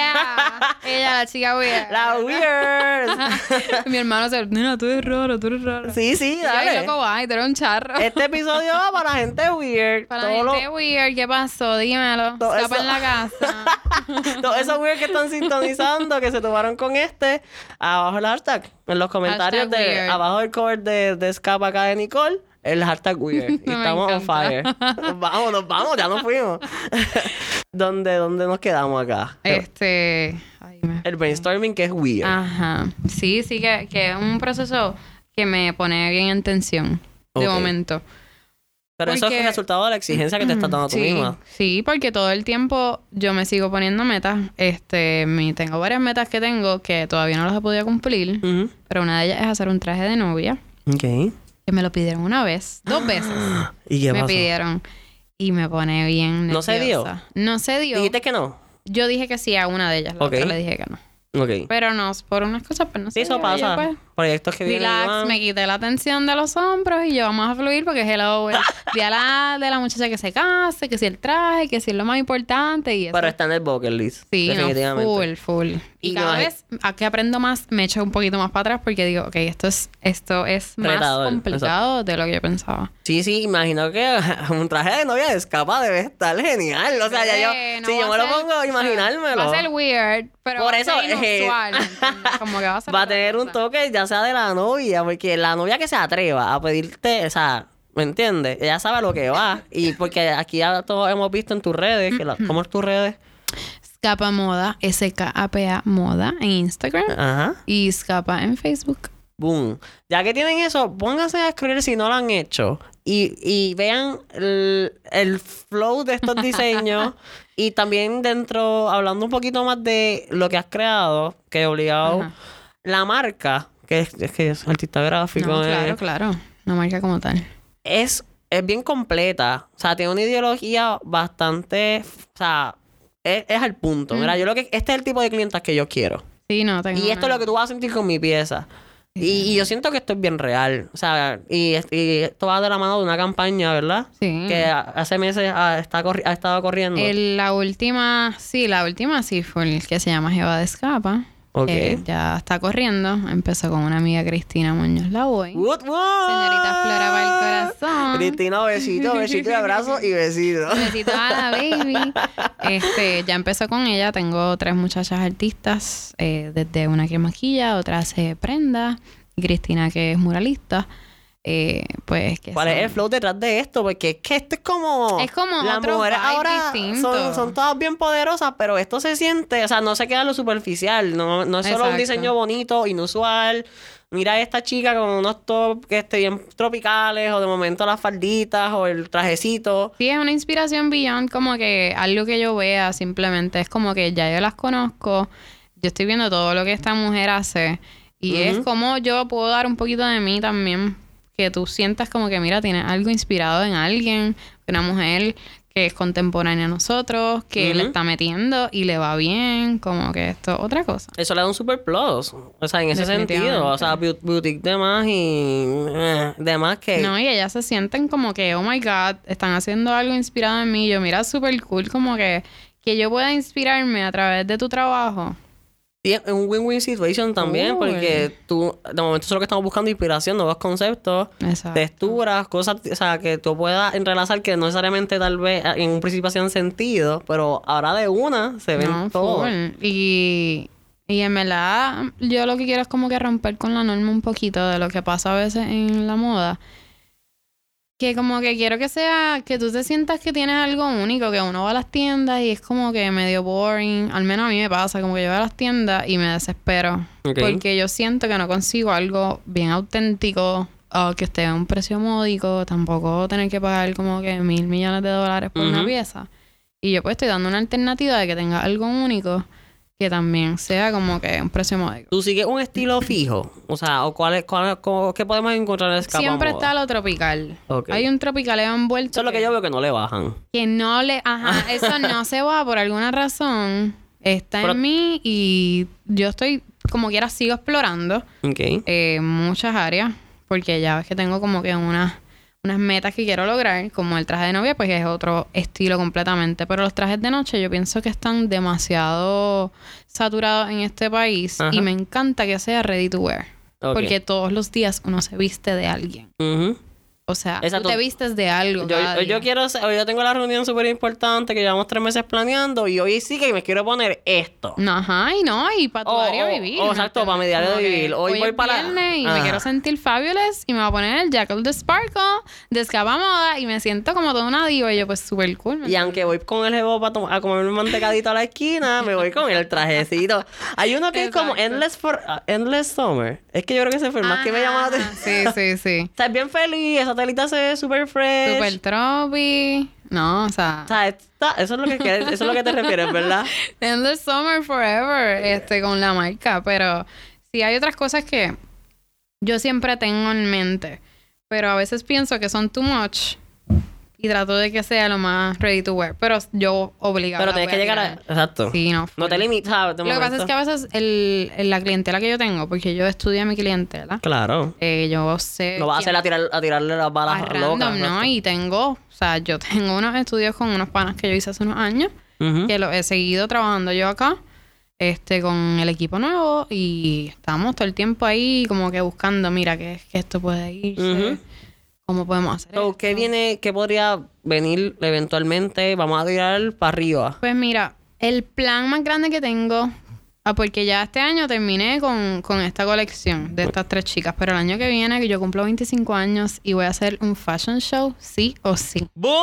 Yeah. Ella, la chica weird. La weird. Mi hermano se... Nena, tú eres raro, tú eres raro. Sí, sí, Y yo, dale. "Ay, loco, ay, tú eres un charro". Este episodio va para la gente weird. Para Todo la lo- gente weird, ¿qué pasó? Dímelo. Todo Escapa eso- en la casa. Todos esos weird que están sintonizando, que se tomaron con este, abajo el hashtag. En los comentarios Hashtag de weird. abajo del cover de, de Escapa acá de Nicole, el hashtag weird. Y Me estamos on encanta. fire. Nos vamos, nos vamos, ya nos fuimos. ¿Dónde, ¿Dónde nos quedamos acá? Este... Ay, me... El brainstorming que es weird. Ajá. Sí, sí, que, que es un proceso que me pone bien en tensión. De Ok. momento. Pero eso es porque- el resultado de la exigencia que te estás dando tú sí, misma. sí, porque todo el tiempo yo me sigo poniendo metas. Este, mi, tengo varias metas que tengo que todavía no las he podido cumplir. Ujú. Pero una de ellas es hacer un traje de novia. Ok. Que me lo pidieron una vez, dos veces. ¿Y qué me pasó? pidieron. Y me pone bien ¿No se dio? nerviosa. No se dio. ¿Dijiste que no? Yo dije que sí a una de ellas. La Ok. otra le dije que no. Ok. Pero no, por unas cosas, pues no Sí, se eso dio. pasa. Yo, pues, Proyectos que vienen y relax, van. me quité la tensión de los hombros y yo vamos a fluir porque hello, el día la, de la muchacha que se case, que si el traje, que si es lo más importante y eso. Pero está en el bucket list. Sí, no, definitivamente. full, full. Y, Y cada no hay- vez a que aprendo más, me echo un poquito más para atrás porque digo, ok, esto es, esto es más Retador, complicado de lo que yo pensaba. Sí, sí, imagino que un traje de novia de Escapa debe estar genial. O sea, ya yo, Eh, no si va yo a me lo ser- pongo a imaginármelo. Va a ser weird, pero Por va eso, a ser eh, inusual, ¿me entiendes? Como que va a ser Va a otra tener un cosa. toque ya sea de la novia, porque la novia que se atreva a pedirte, o sea, ¿me entiendes? Ella sabe a lo que va. Y porque aquí ya todos hemos visto en tus redes, que la, ¿cómo es tus redes? Scapa Moda, S K A P A Moda en Instagram Ajá. y Scapa en Facebook. Boom. Ya que tienen eso, pónganse a escribir si no lo han hecho. Y, y vean el, el flow de estos diseños. Y también dentro, hablando un poquito más de lo que has creado, que obligado, Ajá. la marca, que es, es que es artista gráfico, No, eh, claro, claro. Una marca como tal. es, es bien completa. O sea, tiene una ideología bastante, o sea, es, es al punto. Mira, yo lo que, este es el tipo de clientas que yo quiero. Sí, no, tengo Y esto es una- lo que tú vas a sentir con mi pieza. Y, y yo siento que esto es bien real. O sea, y, y esto va de la mano de una campaña, ¿verdad? Sí. Que a- hace meses ha, está corri- ha estado corriendo. El- la última, sí, la última sí fue el que se llama Jeva de Escapa. Ok. Que ya está corriendo. Empezó con una amiga Cristina Muñoz Lavoy. What, what? Señorita Flora para el corazón. Cristina, besito, besito y abrazo y besito. Besito a la baby. Este, ya empezó con ella. Tengo tres muchachas artistas. eh, desde una que maquilla, otra hace prenda. y Cristina, que es muralista. Eh, pues que ¿Cuál son... es el flow detrás de esto? Porque es que esto es como... Es como las otro mujeres vibe ahora distinto. son, son todas bien poderosas, pero esto se siente... O sea, no se queda en lo superficial. No, no es solo Exacto. un diseño bonito, inusual. Mira a esta chica con unos tops que esté bien tropicales, o de momento las falditas, o el trajecito. Sí, es una inspiración beyond, como que algo que yo vea simplemente. Es como que ya yo las conozco. Yo estoy viendo todo lo que esta mujer hace. Y Ujú. es como yo puedo dar un poquito de mí también. Que tú sientas como que, mira, tienes algo inspirado en alguien. Una mujer que es contemporánea a nosotros. Que Ujú. le está metiendo y le va bien. Como que esto es otra cosa. Eso le da un super plus. O sea, en ese Definitivamente. sentido. O sea, beau- boutique de más y... eh, de más que... No, y ellas se sienten como que, oh my God, están haciendo algo inspirado en mí. Yo, mira, súper cool, como que, que yo pueda inspirarme a través de tu trabajo. Sí, es un win-win situation también, Cool. porque tú, de momento, eso es lo que estamos buscando, inspiración, nuevos conceptos, Exacto. texturas, cosas, o sea, que tú puedas entrelazar que no necesariamente tal vez en un principio hacían sentido, pero ahora de una se ven No, todo. full. Y, y en verdad, yo lo que quiero es como que romper con la norma un poquito de lo que pasa a veces en la moda. Que como que quiero que sea, que tú te sientas que tienes algo único, que uno va a las tiendas y es como que medio boring. Al menos a mí me pasa, como que yo voy a las tiendas y me desespero. Ok. Porque yo siento que no consigo algo bien auténtico o que esté a un precio módico. Tampoco tener que pagar como que mil millones de dólares por una Ujú. pieza. Y yo pues estoy dando una alternativa de que tenga algo único que también sea como que un precio módico. ¿Tú sigues un estilo fijo? O sea, ¿o cuál es, cuál, es- cómo- ¿qué podemos encontrar en Escapa Siempre Moda? está lo tropical. Ok. Hay un tropical envuelto Eso es lo que yo veo que no le bajan. que no le... Ajá, eso no se va por alguna razón. Está Pero- en mí y yo estoy, como quiera, sigo explorando Ok. eh, muchas áreas. Porque ya ves que tengo como que unas, unas metas que quiero lograr. Como el traje de novia, pues es otro estilo completamente. Pero los trajes de noche yo pienso que están demasiado saturados en este país. Ajá. Y me encanta que sea ready to wear. Ok. Porque todos los días uno se viste de alguien. Ujú. O sea, Exacto. tú te vistes de algo Yo, cada yo día. quiero, hoy yo tengo la reunión súper importante que llevamos tres meses planeando y hoy sí que me quiero poner esto. No, ajá, y no, y para tu Oh, diario oh, vivir. oh, ¿no? exacto, para mi diario Como de que vivir. Hoy voy es para- viernes y Ajá. me quiero sentir fabulous y me voy a poner el Jackal de Sparkle de Escapa Moda y me siento como toda una diva y yo pues súper cool. ¿me Y aunque voy con el jevo para tom- a comerme un mantecadito a la esquina, me voy con el trajecito. Hay uno que es como Exacto. Endless, for, uh, Endless Summer. Es que yo creo que ese fue el más que me llamó la Ajá, atención. Sí, sí, sí. O sea, es bien feliz, esa telita se ve súper fresh. Super tropi. No, o sea... O sea, está- eso es lo que quieres, eso es lo que te refieres, ¿verdad? Endless Summer Forever, este, con la marca. Pero sí hay otras cosas que yo siempre tengo en mente. Pero a veces pienso que son too much. Y trato de que sea lo más ready to wear. Pero yo obligada. Pero la tienes voy que llegar a... tirar. Exacto. Sí, no. No te full. limitas, ¿sabes? De Lo que pasa momento. es que a veces el, el- la clientela que yo tengo, porque yo estudio a mi clientela, Claro. eh, yo sé... No vas a quién- hacer a, tirar, a tirarle las a balas random, locas. ¿no? Y tengo... O sea, yo tengo unos estudios con unos panas que yo hice hace unos años. Ujú. Que lo he seguido trabajando yo acá. Este, con el equipo nuevo. Y estamos todo el tiempo ahí como que buscando, mira, que, que esto puede irse. Ujú. ¿Cómo podemos hacer So, esto? ¿qué viene, qué podría venir eventualmente? Vamos a tirar para arriba. Pues mira, el plan más grande que tengo, ah, porque ya este año terminé con, con esta colección de estas tres chicas, pero el año que viene, que yo cumplo veinticinco años y voy a hacer un fashion show, sí o sí.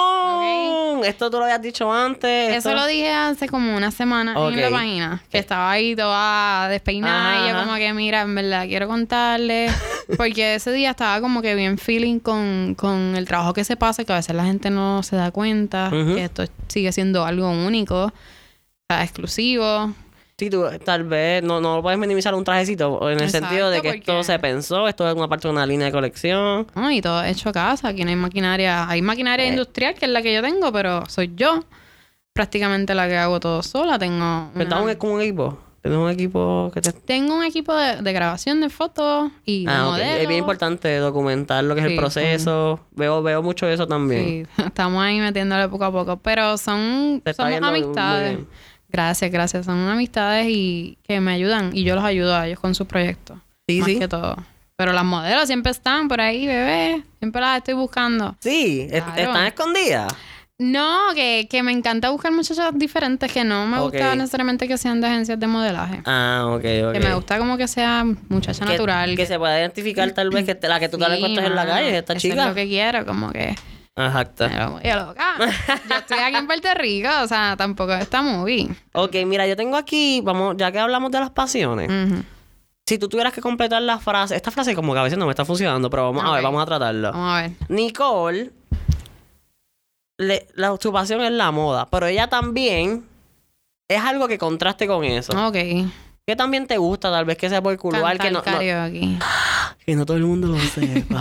¡Boom! Esto tú lo habías dicho antes. Eso esto- lo dije hace como una semana Ok. en la página, que estaba ahí toda despeinada Ajá, y yo ajá. como que, mira, en verdad quiero contarle, porque ese día estaba como que bien feeling con, con el trabajo que se pasa, que a veces la gente no se da cuenta, Ujú. que esto sigue siendo algo único, o sea, exclusivo. Sí, tú tal vez no, no puedes minimizar un trajecito en el Exacto, sentido de que porque- esto se pensó, esto es una parte de una línea de colección. ¿No? Y todo hecho a casa. Aquí no hay maquinaria. Hay maquinaria Eh. industrial, que es la que yo tengo, pero soy yo prácticamente la que hago todo sola. Tengo ¿Verdad? una- Un, como un equipo. Tienes un equipo que te... tengo un equipo de, de grabación de fotos y de Ah, ok. modelos. Es bien importante documentar lo que es Sí, el proceso. Veo, veo mucho eso también. Sí, estamos ahí metiéndole poco a poco. Pero son Te está somos yendo muy amistades. bien. Gracias, gracias. Son amistades y que me ayudan. Y yo los ayudo a ellos con sus proyectos. Sí, más sí. que todo. Pero las modelos siempre están por ahí, bebé. Siempre las estoy buscando. Sí, est- Claro. están escondidas. No, que, que me encanta buscar muchachas diferentes, que no me Ok. gusta necesariamente que sean de agencias de modelaje. Ah, ok, ok. Que me gusta como que sea muchacha Que- natural. Que, se pueda identificar tal vez que te- la que tú te la Sí, encuentras en la mano, calle, esta eso chica. es lo que quiero, como que... Exacto. Me lo voy a loca. Yo estoy aquí en Puerto Rico, o sea, tampoco está movie. Ok, mira, yo tengo aquí, vamos, ya que hablamos de las pasiones, Ujú. si tú tuvieras que completar la frase, esta frase como que a veces no me está funcionando, pero vamos a ver, Ok. vamos a tratarlo. Vamos a ver. Nicole, le- la, su pasión es la moda, pero ella también es algo que contraste con eso. Ok. ¿Qué también te gusta? Tal vez que sea por cultural, que no, Cantar no- karaoke. que no todo el mundo lo sepa.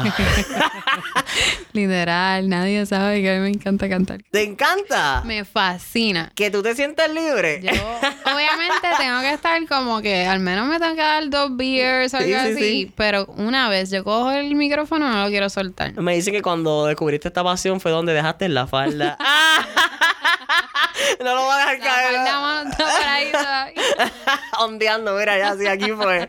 Literal, nadie sabe que a mí me encanta cantar. ¿Te encanta? Me fascina. Que tú te sientes libre. Yo, obviamente, tengo que estar como que al menos me tengo que dar dos beers o algo Sí, sí, así. sí. Pero una vez yo cojo el micrófono, no lo quiero soltar. Me dice que cuando descubriste esta pasión fue donde dejaste la falda. ¡Ah! No lo voy a dejar La caer. falda, mano, está por ahí todavía. Ondeando, mira, ya, sí, aquí fue.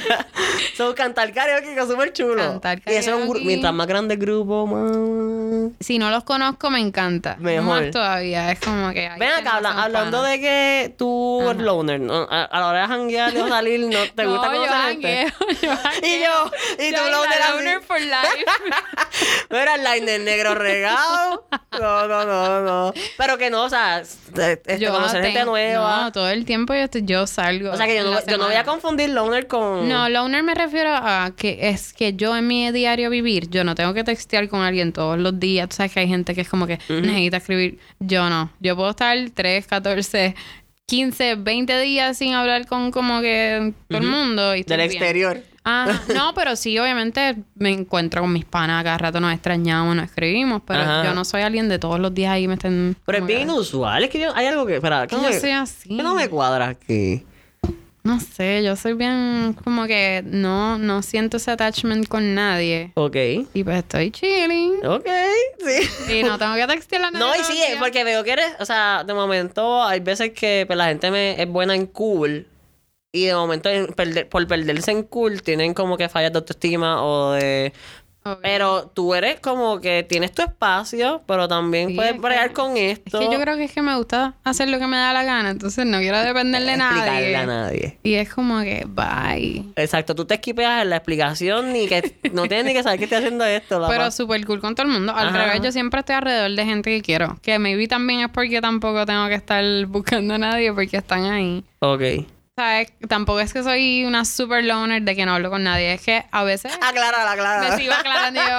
So, cantar karaoke, que es súper chulo. Cantar Y eso es un gru- karaoke. mientras más grande el grupo, más... Si no los conozco, me encanta. Mejor. Más todavía. Es como que... ay, Ven que acá, no habla- son hablando panas. de que tú Ajá. eres loner, ¿no? a, a la hora de janguear o salir, ¿no te gusta No, yo conocer gente? jangueo, yo jangueo. Y yo, y tú Yo loner la así. loner for life. Mira el line del negro regado. No, no, no, no. Pero que no, o sea, este, Yo conocer gente tengo- nueva. No, todo el tiempo yo, estoy, yo salgo. O sea que yo en no, la yo no voy a semana. confundir loner con... No, loner me refiero a que es que yo en mi diario vivir, yo no tengo que textear con alguien todos los días. Tú sabes que hay gente que es como que necesita escribir. Yo no. Yo puedo estar tres, catorce, quince, veinte días sin hablar con como que todo el mundo. Y estoy Del bien. exterior. Ah, no, pero sí, obviamente me encuentro con mis panas, cada rato nos extrañamos, nos escribimos, pero Ajá. yo no soy alguien de todos los días ahí me estén... Pero es como bien que- inusual. Es que yo, hay algo que... Espera, ¿qué Yo me- soy así. ¿qué no me cuadra aquí? No sé, yo soy bien como que no, no siento ese attachment con nadie. Ok. Y pues estoy chilling. Ok, sí. Y no tengo que textear a nadie. No, y todos sí, los días. porque veo que eres... O sea, de momento hay veces que pues, la gente me, es buena en cool. Y de momento en perder- por perderse en cool tienen como que fallas de autoestima o de... Ok. Pero tú eres como que tienes tu espacio, pero también Sí, puedes es bregar que- con Es esto. que yo creo que es que me gusta hacer lo que me da la gana, entonces no quiero depender de Explicarle nadie. a nadie. Y es como que, bye. Exacto, tú te esquipeas en la explicación ni que no tienes ni que saber que estoy haciendo esto. La Pero pa- súper cool con todo el mundo. Al Ajá, revés, ajá. yo siempre estoy alrededor de gente que quiero. Que maybe también es porque tampoco tengo que estar buscando a nadie porque están ahí. Ok. O sea, es- tampoco es que soy una super loner de que no hablo con nadie. Es que a veces Aclárala, aclárala. me sigo aclarando y yo,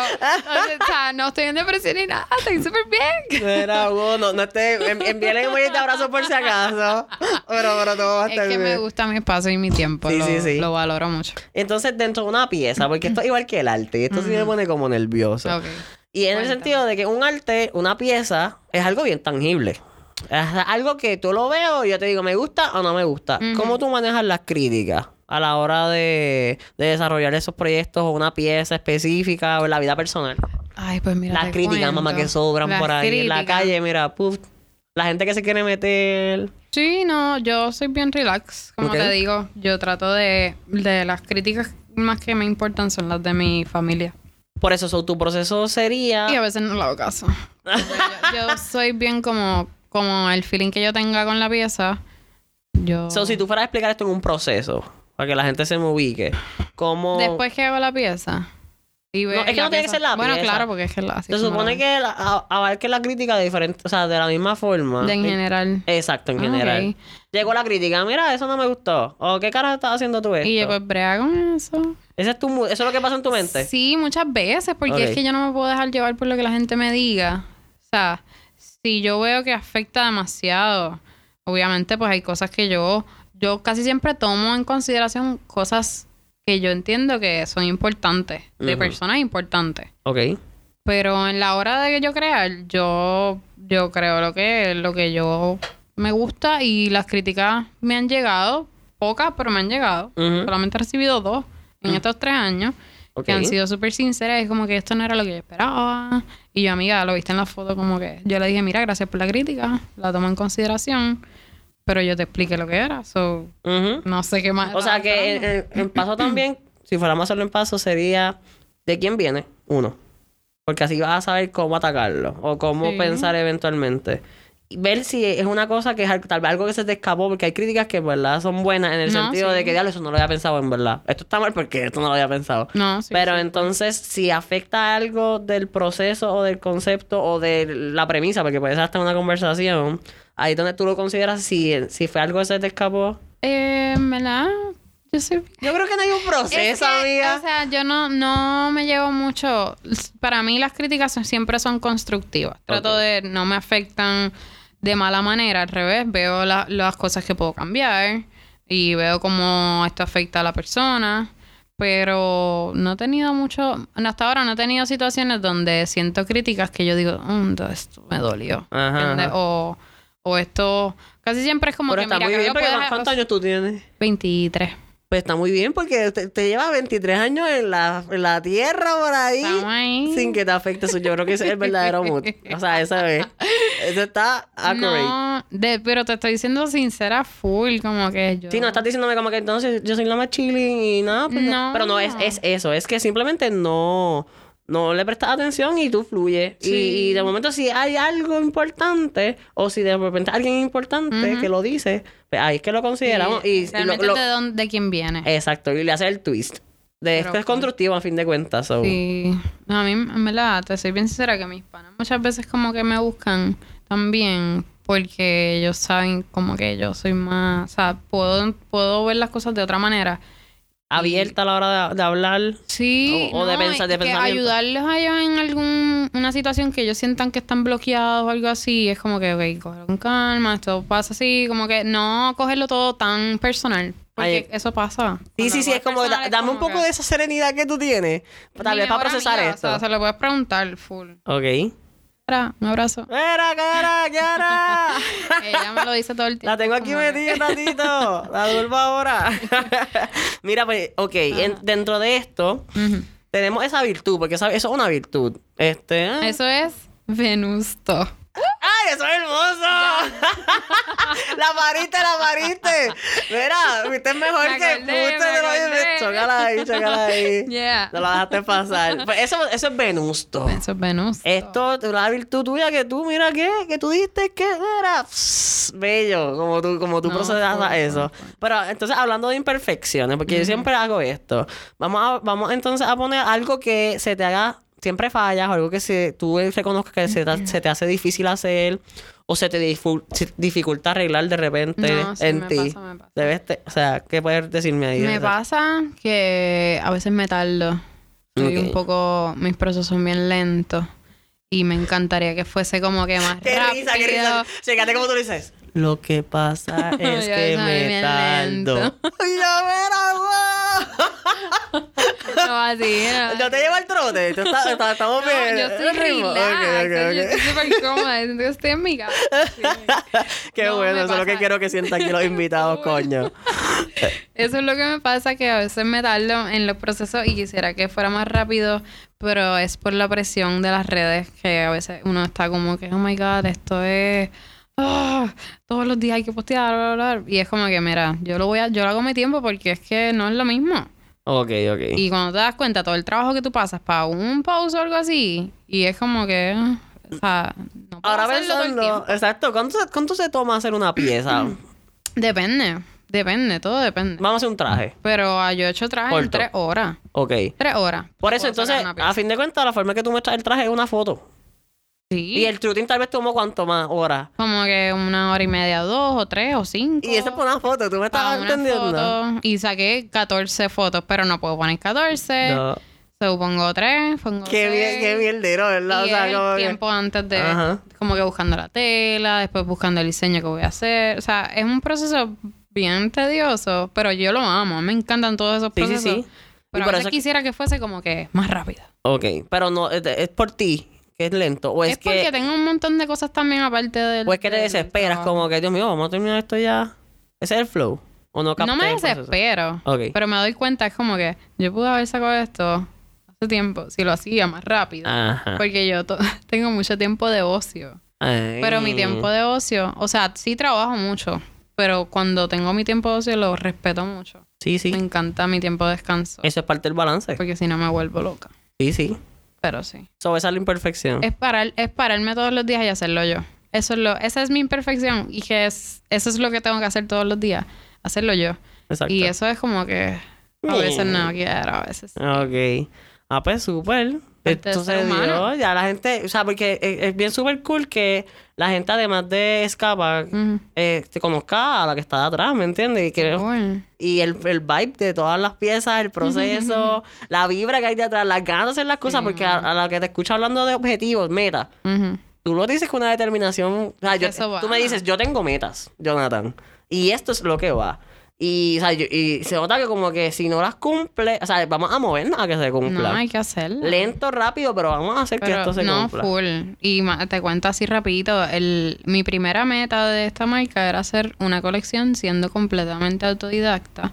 o sea, no estoy en depresión ni nada, estoy súper bien. Mira, Hugo, no, no esté... en- Envíale un de abrazo por si acaso. Pero, pero todo va a Es estar que me bien. gusta mi espacio y mi tiempo. Sí, lo, sí, sí. lo valoro mucho. Entonces, dentro de una pieza, porque esto es igual que el arte, y esto sí me pone como nervioso. Ok. Y en el Cuéntame. sentido de que un arte, una pieza, es algo bien tangible. Es algo que tú lo veo y yo te digo, ¿me gusta o no me gusta? Ujú. ¿Cómo tú manejas las críticas a la hora de, de desarrollar esos proyectos o una pieza específica o en la vida personal? Ay, pues mira. Las te críticas, cuento. mamá, que sobran Las por ahí en la críticas. calle, mira, puf. La gente que se quiere meter. Sí, no, yo soy bien relax. Como Ok. te digo, yo trato de, de las críticas más que me importan son las de mi familia. Por eso, so, tu proceso sería. Y a veces no le hago caso. Porque yo, yo soy bien como, como el feeling que yo tenga con la pieza. Yo. So, si tú fueras a explicar esto en un proceso, para que la gente se me ubique, ¿cómo. Después que hago la pieza. Y veo No, es que la no tiene que pieza- ser la Bueno, pieza. claro, porque es que la. así Se como supone la- que la, a- abarque la crítica de diferente, o sea, de la misma forma. De en Eh, general. Exacto, en Ah, general. ok. Llegó la crítica, mira, eso no me gustó. O qué carajo estás haciendo tú esto. Y yo pues brega con eso. Ese es tu, mu- eso es lo que pasa en tu mente. Sí, muchas veces, porque Ok. es que yo no me puedo dejar llevar por lo que la gente me diga. O sea, si yo veo que afecta demasiado, obviamente pues hay cosas que yo, yo casi siempre tomo en consideración cosas que yo entiendo que son importantes, de Ujú. personas importantes. Ok. Pero en la hora de que yo crear, yo, yo creo lo que, lo que yo me gusta y las críticas me han llegado, pocas, pero me han llegado. Ujú. Solamente he recibido dos en estos tres años. Ok. Que han sido súper sinceras. Es como que esto no era lo que yo esperaba. Y yo, amiga, lo viste en la foto como que... Yo le dije, mira, gracias por la crítica. La tomo en consideración. Pero yo te expliqué lo que era. So, Ujú. no sé qué más. O sea que en, en- en paso también, si fuéramos a hacerlo en paso, sería ¿de quién viene? Uno. Porque así vas a saber cómo atacarlo o cómo Sí. pensar eventualmente. Y ver si es una cosa que es al- tal vez algo que se te escapó, porque hay críticas que en verdad son buenas en el No, sentido sí. de que, diablo, eso no lo había pensado en verdad. Esto está mal porque esto no lo había pensado. No, sí. Pero sí. entonces, si afecta algo del proceso o del concepto o de la premisa, porque puede ser hasta una conversación, ahí es donde tú lo consideras si, si fue algo que se te escapó. Eh, ¿verdad? Yo soy... Yo creo que no hay un proceso, Es que, amiga. o sea, yo no, no me llevo mucho... Para mí las críticas son- siempre son constructivas. Trato Ok. de... No me afectan de mala manera. Al revés, veo la- las cosas que puedo cambiar y veo cómo esto afecta a la persona. Pero no he tenido mucho... Hasta ahora no he tenido situaciones donde siento críticas que yo digo, "Mm, esto me dolió". Ajá, ¿Entiendes? ajá. O, o esto... Casi siempre es como Pero que, está mira, muy que bien, yo porque pueda- ¿cuántos años tú tienes? veintitrés. Pues está muy bien porque te, te llevas veintitrés años en la, en la tierra por ahí, Estamos ahí. sin que te afecte eso. Yo creo que ese es el verdadero mood. O sea, esa es. Eso está accurate. No, de, pero te estoy diciendo sincera full, como que yo... Sí, no estás diciéndome como que entonces yo soy la más chilling y nada, pues no. No. Pero no, es, es eso. Es que simplemente no... No le prestas atención y tú fluyes. Y, Sí. y de momento si hay algo importante o si de repente alguien importante Ujú. que lo dice, pues ahí es que lo consideramos. Sí, y, y lo- realmente lo- de, dónde, de quién viene. Exacto, y le hace el twist. De esto Pero es cool. constructivo a fin de cuentas. So. Sí. No, a mí, en verdad, te soy bien sincera que mis panas muchas veces como que me buscan también porque ellos saben como que yo soy más... O sea, puedo, puedo ver las cosas de otra manera. Abierta a la hora de, de hablar. Sí, O- o de no, pensar- de y que pensamiento. ayudarles a ellos en algún una situación que ellos sientan que están bloqueados o algo así, es como que, ok, cógelo con calma, esto pasa así, como que no cogerlo todo tan personal, porque Ay. eso pasa. Sí, Cuando sí, sí, algo es como, personal da- es dame un como poco que- de esa serenidad que tú tienes. Tal Mi vez para mejor procesar amiga, esto. O sea, se lo puedes preguntar full. Ok. Mira, un abrazo. ¡Mira, cara, cara! Ella me lo dice todo el tiempo. La tengo aquí como que- metida un ratito. La devuelvo ahora. Mira, pues, ok. en- dentro de esto, Ujú. tenemos esa virtud, porque esa- eso es una virtud. Este. ah. Eso es Venusto. ¡Ay, eso es hermoso! ¡La pariste, la pariste! Mira, viste es mejor Me que acordé, puta me de lo acordé. Chócala ahí, chócala ahí. Yeah. No la dejaste pasar. Pues eso, eso es Venusto. Eso es Venusto. Esto, la virtud tuya que tú, mira, ¿qué? Que tú diste, que era pss, bello, como tú, como tú No, procesas full, a eso. full, full. Pero entonces, hablando de imperfecciones, porque yo siempre hago esto, vamos a, vamos entonces a poner algo que se te haga, siempre fallas, o algo que se, tú reconozcas que se te, se te hace difícil hacer, o se te difu- se- dificulta arreglar de repente No, sí, en me ti. pasa, me pasa. Debes te- o sea, ¿qué puedes decirme ahí? Me pasa que a veces me tardo. Soy Ok. un poco... Mis procesos son bien lentos. Y me encantaría que fuese como que más Qué rápido. risa, qué risa. Fíjate cómo tú dices. Lo que pasa es Yo que soy me bien tardo. lento. Y yo, mira, wow. No, así. No. Yo te llevo al trote. Tú estás- estás- estamos No, bien. yo estoy El ritmo. Ok, relax. ok, Yo ok. estoy súper cómoda. Siento que estoy en mi casa. Sí. Qué No, bueno. me Eso es lo que pasa. quiero que sientan aquí los invitados, coño. Eso es lo que me pasa, que a veces me tardo en los procesos y quisiera que fuera más rápido, pero es por la presión de las redes, que a veces uno está como que, oh my God, esto es... ah, todos los días hay que postear, bla, bla, bla. Y es como que, mira, yo lo voy a, yo lo hago a mi tiempo porque es que no es lo mismo. Ok, ok. Y cuando te das cuenta todo el trabajo que tú pasas para un post o algo así, y es como que, ah, o sea, no puedo Ahora hacerlo todo el pensando, tiempo. exacto, ¿cuánto, se- ¿cuánto se toma hacer una pieza? Depende, depende, todo depende. Vamos a hacer un traje. Pero ah, yo he hecho trajes en Corto. tres horas. Ok. Tres horas. Por eso, Puedo sacar entonces, una pieza. a fin de cuentas, la forma que tú muestras el traje es una foto. Sí. Y el shooting tal vez tomó cuánto más horas. Como que una hora y media, dos o tres o cinco. Y eso es por una foto, ¿tú me estás para una entendiendo? foto. Y saqué catorce fotos, pero no puedo poner catorce. No. So, pongo tres, pongo Qué bien, seis. qué mierdero, ¿verdad? Y O sea, es como el que- tiempo antes de... Ajá. Como que buscando la tela, después buscando el diseño que voy a hacer. O sea, es un proceso bien tedioso, pero yo lo amo. Me encantan todos esos Sí, sí, procesos. sí. Pero Y por a eso veces es que- quisiera que fuese como que más rápido. Ok, pero no, es, es por ti, que es lento. O es, Es, que, porque tengo un montón de cosas también aparte del... o es que te del desesperas, trabajo. como que, Dios mío, vamos a terminar esto ya. Ese es el flow. O no capté No me el proceso? desespero, Ok. pero me doy cuenta, es como que yo pude haber sacado esto hace tiempo si lo hacía más rápido. Ajá. Porque yo to- tengo mucho tiempo de ocio. Ay. Pero mi tiempo de ocio, o sea, sí trabajo mucho, pero cuando tengo mi tiempo de ocio lo respeto mucho. Sí, sí. Me encanta mi tiempo de descanso, Eso es parte del balance. porque si no me vuelvo loca. Sí, sí. pero sí. So, esa es la imperfección. Es, parar, es pararme todos los días y hacerlo yo. Eso es lo, esa es mi imperfección y que es, eso es lo que tengo que hacer todos los días, hacerlo yo. Exacto. Y eso es como que a veces no quiero, a veces sí. Ok. Ah, pues súper. Esto se dio. Ya la gente, o sea, porque es, es bien súper cool que la gente, además de Escapa, Uh-huh. eh, te conozca a la que está de atrás, ¿me entiendes? Y, que, Cool. y el, el vibe de todas las piezas, el proceso, la vibra que hay de atrás, las ganas de hacer las cosas, Sí, porque a, a la que te escucha hablando de objetivos, metas, Uh-huh. tú lo dices con una determinación. O sea, yo, Eso va. tú me dices, yo tengo metas, Jonathan. Y esto es lo que va. Y, o sea, yo- y se nota que como que si no las cumple, o sea, vamos a movernos a que se No, cumpla. hay que hacerlo. Lento, rápido, pero vamos a hacer que Pero esto se no, cumpla. full. Y ma- te cuento así rapidito. El, mi primera meta de esta marca era hacer una colección siendo completamente autodidacta.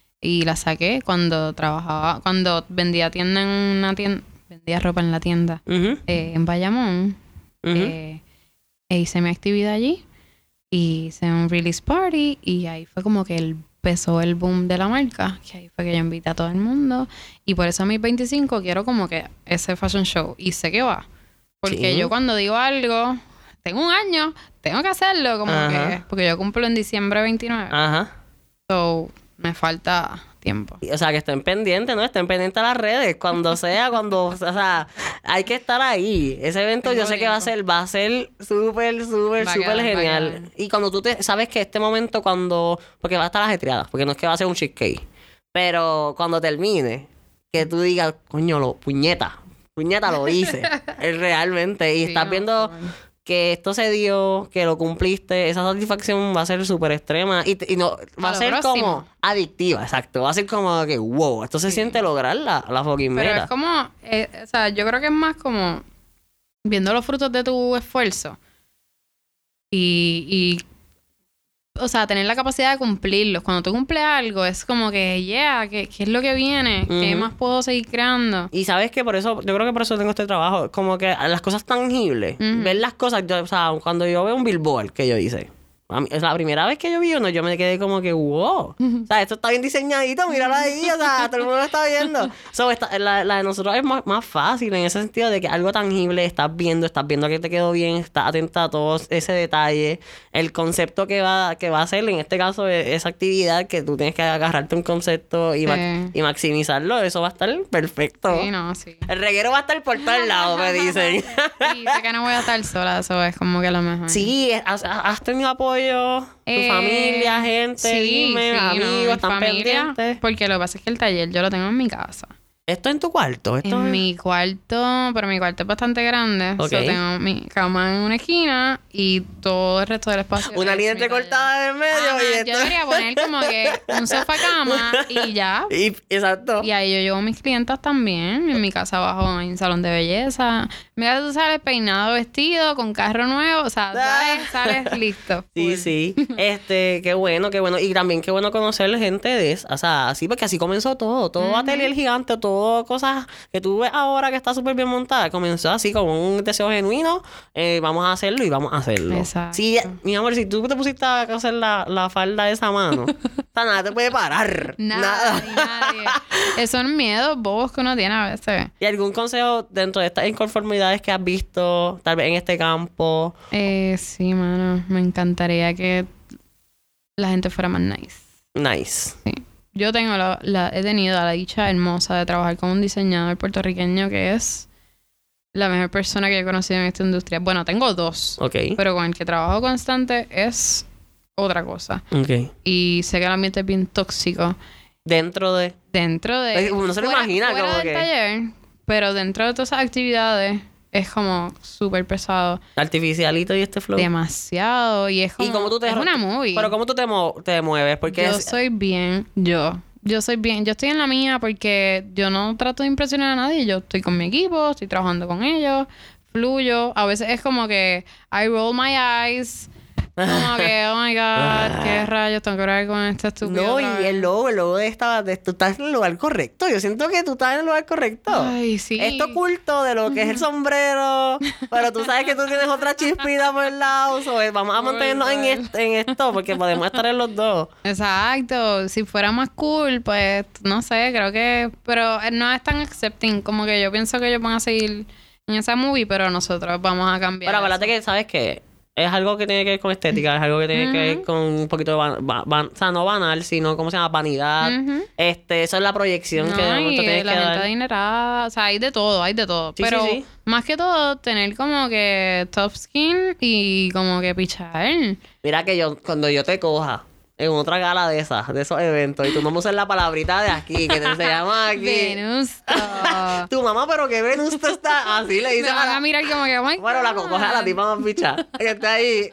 Y la saqué cuando trabajaba, cuando vendía tienda en una tienda, vendía ropa en la tienda Ujú, eh, en Bayamón. ujú. Eh, e hice mi actividad allí. Y hice un release party. Y ahí fue como que el, empezó el boom de la marca. Que ahí fue que yo invité a todo el mundo. Y por eso a mis veinticinco quiero como que ese fashion show. Y sé que va. Porque Sí. yo cuando digo algo, tengo un año, tengo que hacerlo. Como Ajá. que... Porque yo cumplo en diciembre veintinueve. Ajá. So, me falta tiempo. Y, o sea, que estén pendientes, ¿no? Estén pendientes a las redes. Cuando sea, cuando... O sea, hay que estar ahí. Ese evento Tengo yo sé que va a tiempo. ser... Va a ser súper, súper, Va a súper quedar, va a genial. quedar. Y cuando tú te... Sabes que este momento cuando... Porque va a estar ajetreada. Porque no es que va a ser un cheesecake. Pero cuando termine, que tú digas, coño, lo, puñeta. Puñeta lo hice. Es realmente. Y Sí, estás no, viendo... full. que esto se dio, que lo cumpliste, esa satisfacción va a ser súper extrema y, y no va A a lo ser próximo. como adictiva, exacto. Va a ser como que, wow, esto se siente lograr la, la fucking Pero meta. es como... eh, o sea, yo creo que es más como... Viendo los frutos de tu esfuerzo. Y... y o sea, tener la capacidad de cumplirlos. Cuando tú cumples algo, es como que, yeah, ¿qué, qué es lo que viene? ¿Qué Ujú. más puedo seguir creando? Y sabes que por eso, yo creo que por eso tengo este trabajo, como que las cosas tangibles, Ujú. ver las cosas, yo, o sea, cuando yo veo un billboard que yo hice, a mí- es la primera vez que yo vi uno, yo me quedé como que, wow, o sea, esto está bien diseñadito, míralo ahí, o sea, todo el mundo lo está viendo. So, esta- la, la de nosotros es más, más fácil en ese sentido de que algo tangible estás viendo, estás viendo que te quedó bien, estás atenta a todo ese detalle, el concepto que va, que va a ser, en este caso, e- esa actividad que tú tienes que agarrarte un concepto y, Sí. ma- y maximizarlo, eso va a estar perfecto. Sí, no, sí. El reguero va a estar por todos lados, me dicen. Sí, sé que no voy a estar sola, eso es como que lo mejor. Sí, has, has tenido apoyo, tu Eh, familia, gente, sí, dime, sí, no, amigos, mi están familia, pendientes. Porque lo que pasa es que el taller yo lo tengo en mi casa. Esto en tu cuarto, esto En es... mi cuarto, pero mi cuarto es bastante grande. Ok. So, tengo mi cama en una esquina y todo el resto del espacio. Una es línea mi taller. entrecortada en medio Ajá, y yo esto... debería poner como que un sofá cama y ya. Y, exacto. Y ahí yo llevo mis clientas también. En mi casa abajo hay un salón de belleza. Mira, tú sales peinado, vestido, con carro nuevo. O sea, sales, sales listo. Sí, Full. sí. Este, qué bueno, qué bueno. Y también qué bueno conocer gente de esa. O sea, así, porque así comenzó todo. Todo Atelier Gigante, todo cosas que tú ves ahora que está súper bien montada. Comenzó así, como un deseo genuino. Eh, vamos a hacerlo y vamos a hacerlo. Exacto. Sí, mi amor, si tú te pusiste a hacer la, la falda de esa mano, o sea, nada te puede parar. Nada, ni nadie. Esos son miedos bobos que uno tiene a veces. ¿Y algún consejo dentro de estas inconformidades que has visto, tal vez en este campo? Eh, sí, mano. Me encantaría que la gente fuera más nice. Nice. Sí. Yo tengo la, la- he tenido la dicha hermosa de trabajar con un diseñador puertorriqueño que es la mejor persona que he conocido en esta industria. Bueno, tengo dos. Ok. Pero con el que trabajo constante es otra cosa. Ok. Y sé que el ambiente es bien tóxico. Dentro de... Dentro de... Pues, uno se lo fuera- imagina fuera como del que- taller, pero dentro de todas esas actividades es como súper pesado. Artificialito y este flow. Demasiado. Y es como... ¿Y cómo tú te... es una movie. Pero ¿cómo tú te, mo- te mueves? Porque Yo es- soy bien yo. Yo soy bien. Yo estoy en la mía porque yo no trato de impresionar a nadie. Yo estoy con mi equipo, estoy trabajando con ellos, fluyo. A veces es como que I roll my eyes Como que, oh my God, qué rayos, tengo que hablar con este estúpido. No, y otra vez. el logo, el logo de esta, de, tú estás en el lugar correcto. Yo siento que tú estás en el lugar correcto. Ay, sí. Esto oculto de lo que es el sombrero, pero tú sabes que tú tienes otra chispita por el lado. So, vamos a mantenernos en, est- en esto, porque podemos estar en los dos. Exacto. Si fuera más cool, pues, no sé, creo que... Pero no es tan accepting, como que yo pienso que ellos van a seguir en esa movie, pero nosotros vamos a cambiar. Pero acuérdate que, ¿sabes qué? Es algo que tiene que ver con estética, es algo que tiene Uh-huh. que ver con un poquito de... Van, van, van, o sea, no banal, sino, ¿cómo se llama? Vanidad. Uh-huh. Este, eso es la proyección No, que de momento y tienes la que gente dar. adinerada, o sea, hay de todo, hay de todo. Sí, pero sí, sí. más que todo, tener como que top skin y como que pichar. Mira que yo, cuando yo te coja en otra gala de esas, de esos eventos, y tú no me uses la palabrita de aquí, que te, se llama aquí. Venusto. Tu mamá, pero que Venusto está así, le Me dice van a a la... mirar como que, oh my Bueno, la God. coge a la tipa más bicha, que está ahí.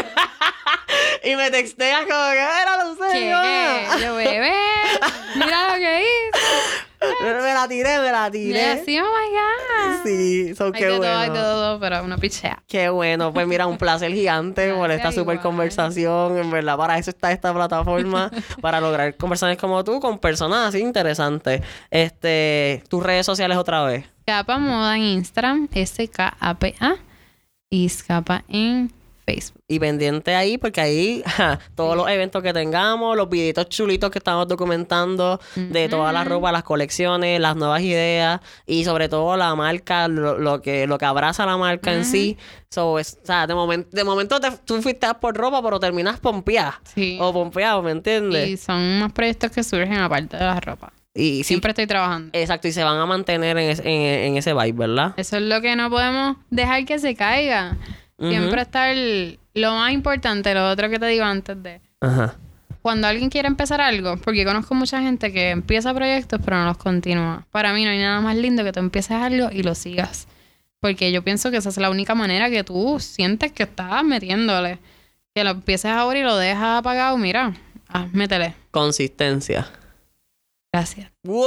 Y me texteas como que, era lo sé, ¿Qué? yo. ¿Qué? Yo, bebé, mira lo que hice. Me, me la tiré, me la Y tiré. así, oh my God. Sí, son Hay qué de bueno. todo, hay de todo, pero una pichea. Qué bueno, pues mira, un placer gigante por esta Gracias, super igual. conversación. En verdad, para eso está esta plataforma, para lograr conversaciones como tú con personas así interesantes. Este, tus redes sociales otra vez. Capa Moda en Instagram, S K A P A, y Scapa en Facebook. Y pendiente ahí, porque ahí ja, todos los eventos que tengamos, los videitos chulitos que estamos documentando, de toda la ropa, las colecciones, las nuevas ideas y sobre todo la marca, lo, lo que lo que abraza la marca en sí. So, es, o sea, de, momen- de momento te, tú fuiste por ropa, pero terminas pompeada. Sí. O pompeado, ¿me entiendes? Y son más proyectos que surgen aparte de la ropa. Y, sí, Siempre estoy trabajando. exacto, y se van a mantener en, es- en, en ese vibe, ¿verdad? Eso es lo que no podemos dejar que se caiga. Siempre estar... Lo más importante, lo otro que te digo antes de... Ajá. Cuando alguien quiere empezar algo, porque conozco mucha gente que empieza proyectos pero no los continúa. Para mí no hay nada más lindo que tú empieces algo y lo sigas. Porque yo pienso que esa es la única manera que tú sientes que estás metiéndole. Que lo empieces ahora y lo dejas apagado, mira, ah, métele. Consistencia. Gracias.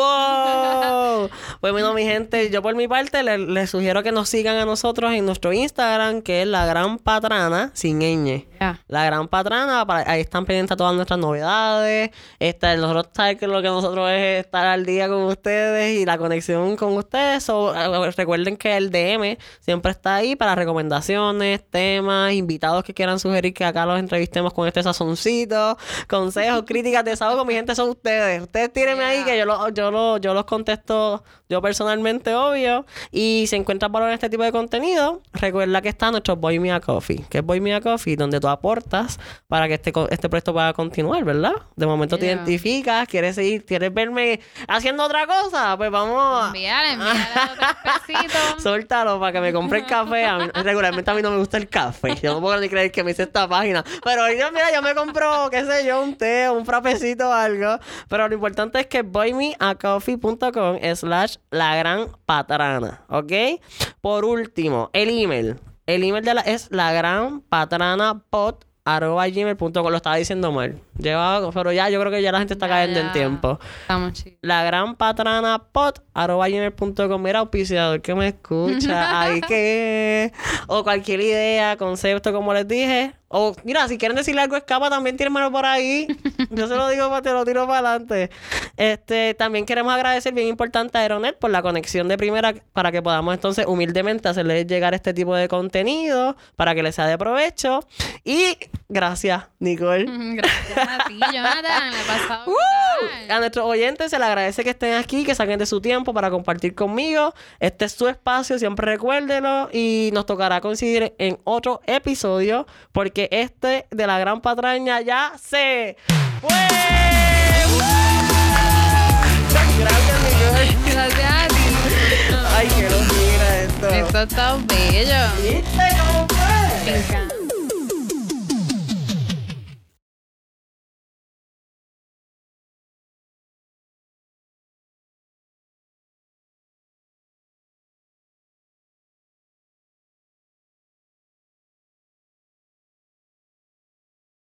¡Wow! Pues bueno, mi gente, yo por mi parte les les sugiero que nos sigan a nosotros en nuestro Instagram, que es La Gran Patrana, sin ñ. Ya. La Gran Patrana, para- ahí están pendientes todas nuestras novedades. Este, nosotros saben que lo que nosotros es estar al día con ustedes y la conexión con ustedes. So, eh, recuerden que el D M siempre está ahí para recomendaciones, temas, invitados que quieran sugerir que acá los entrevistemos con este sazoncito, consejos, críticas, desahogo. Mi gente, son ustedes. Ustedes tírenme ahí que yo, lo, yo, lo, yo los contesto yo personalmente, obvio. Y si encuentras valor en este tipo de contenido, recuerda que está nuestro Boy Me a Coffee, que es Boy Me a Coffee, donde tú aportas para que este, co- este proyecto pueda continuar, ¿verdad? De momento te Yeah. identificas, quieres seguir, quieres verme haciendo otra cosa, pues vamos a... Envíale, envíale otros pesitos. Suéltalo para que me compre el café. A mí- regularmente a mí no me gusta el café. Yo no puedo ni creer que me hice esta página. Pero yo, mira, yo me compro, qué sé yo, un té, un frapecito o algo. Pero lo importante es que boymeacoffee.com slash la gran patrana. ¿Ok? Por último, el email. El email de la es la gran patrana pod arroba gmail punto com. Lo estaba diciendo mal. Lleva, pero ya yo creo que ya la gente está Ya, cayendo en ya. tiempo. Estamos chidos. La gran patrana pot arroba gmail punto com. Mira, auspiciador que me escucha. Ahí que. O cualquier idea, concepto, como les dije. O mira, si quieren decirle algo a Escapa, también tírenmelo por ahí. Yo se lo digo, pa- te lo tiro para adelante. Este, también queremos agradecer, bien importante, a Aeronet por la conexión de primera para que podamos entonces humildemente hacerles llegar este tipo de contenido para que les sea de provecho. Y gracias, Nicole. Gracias a ti, Jonathan. Le he pasado Uh, brutal. A nuestros oyentes se les agradece que estén aquí, que saquen de su tiempo para compartir conmigo. Este es su espacio, siempre recuérdenlo. Y nos tocará coincidir en otro episodio, porque este de La Gran Patraña ya se fue. Gracias, Nicole. Gracias a ti. Ay, qué locura esto. Esto está bello. ¿Viste cómo fue? Me encanta.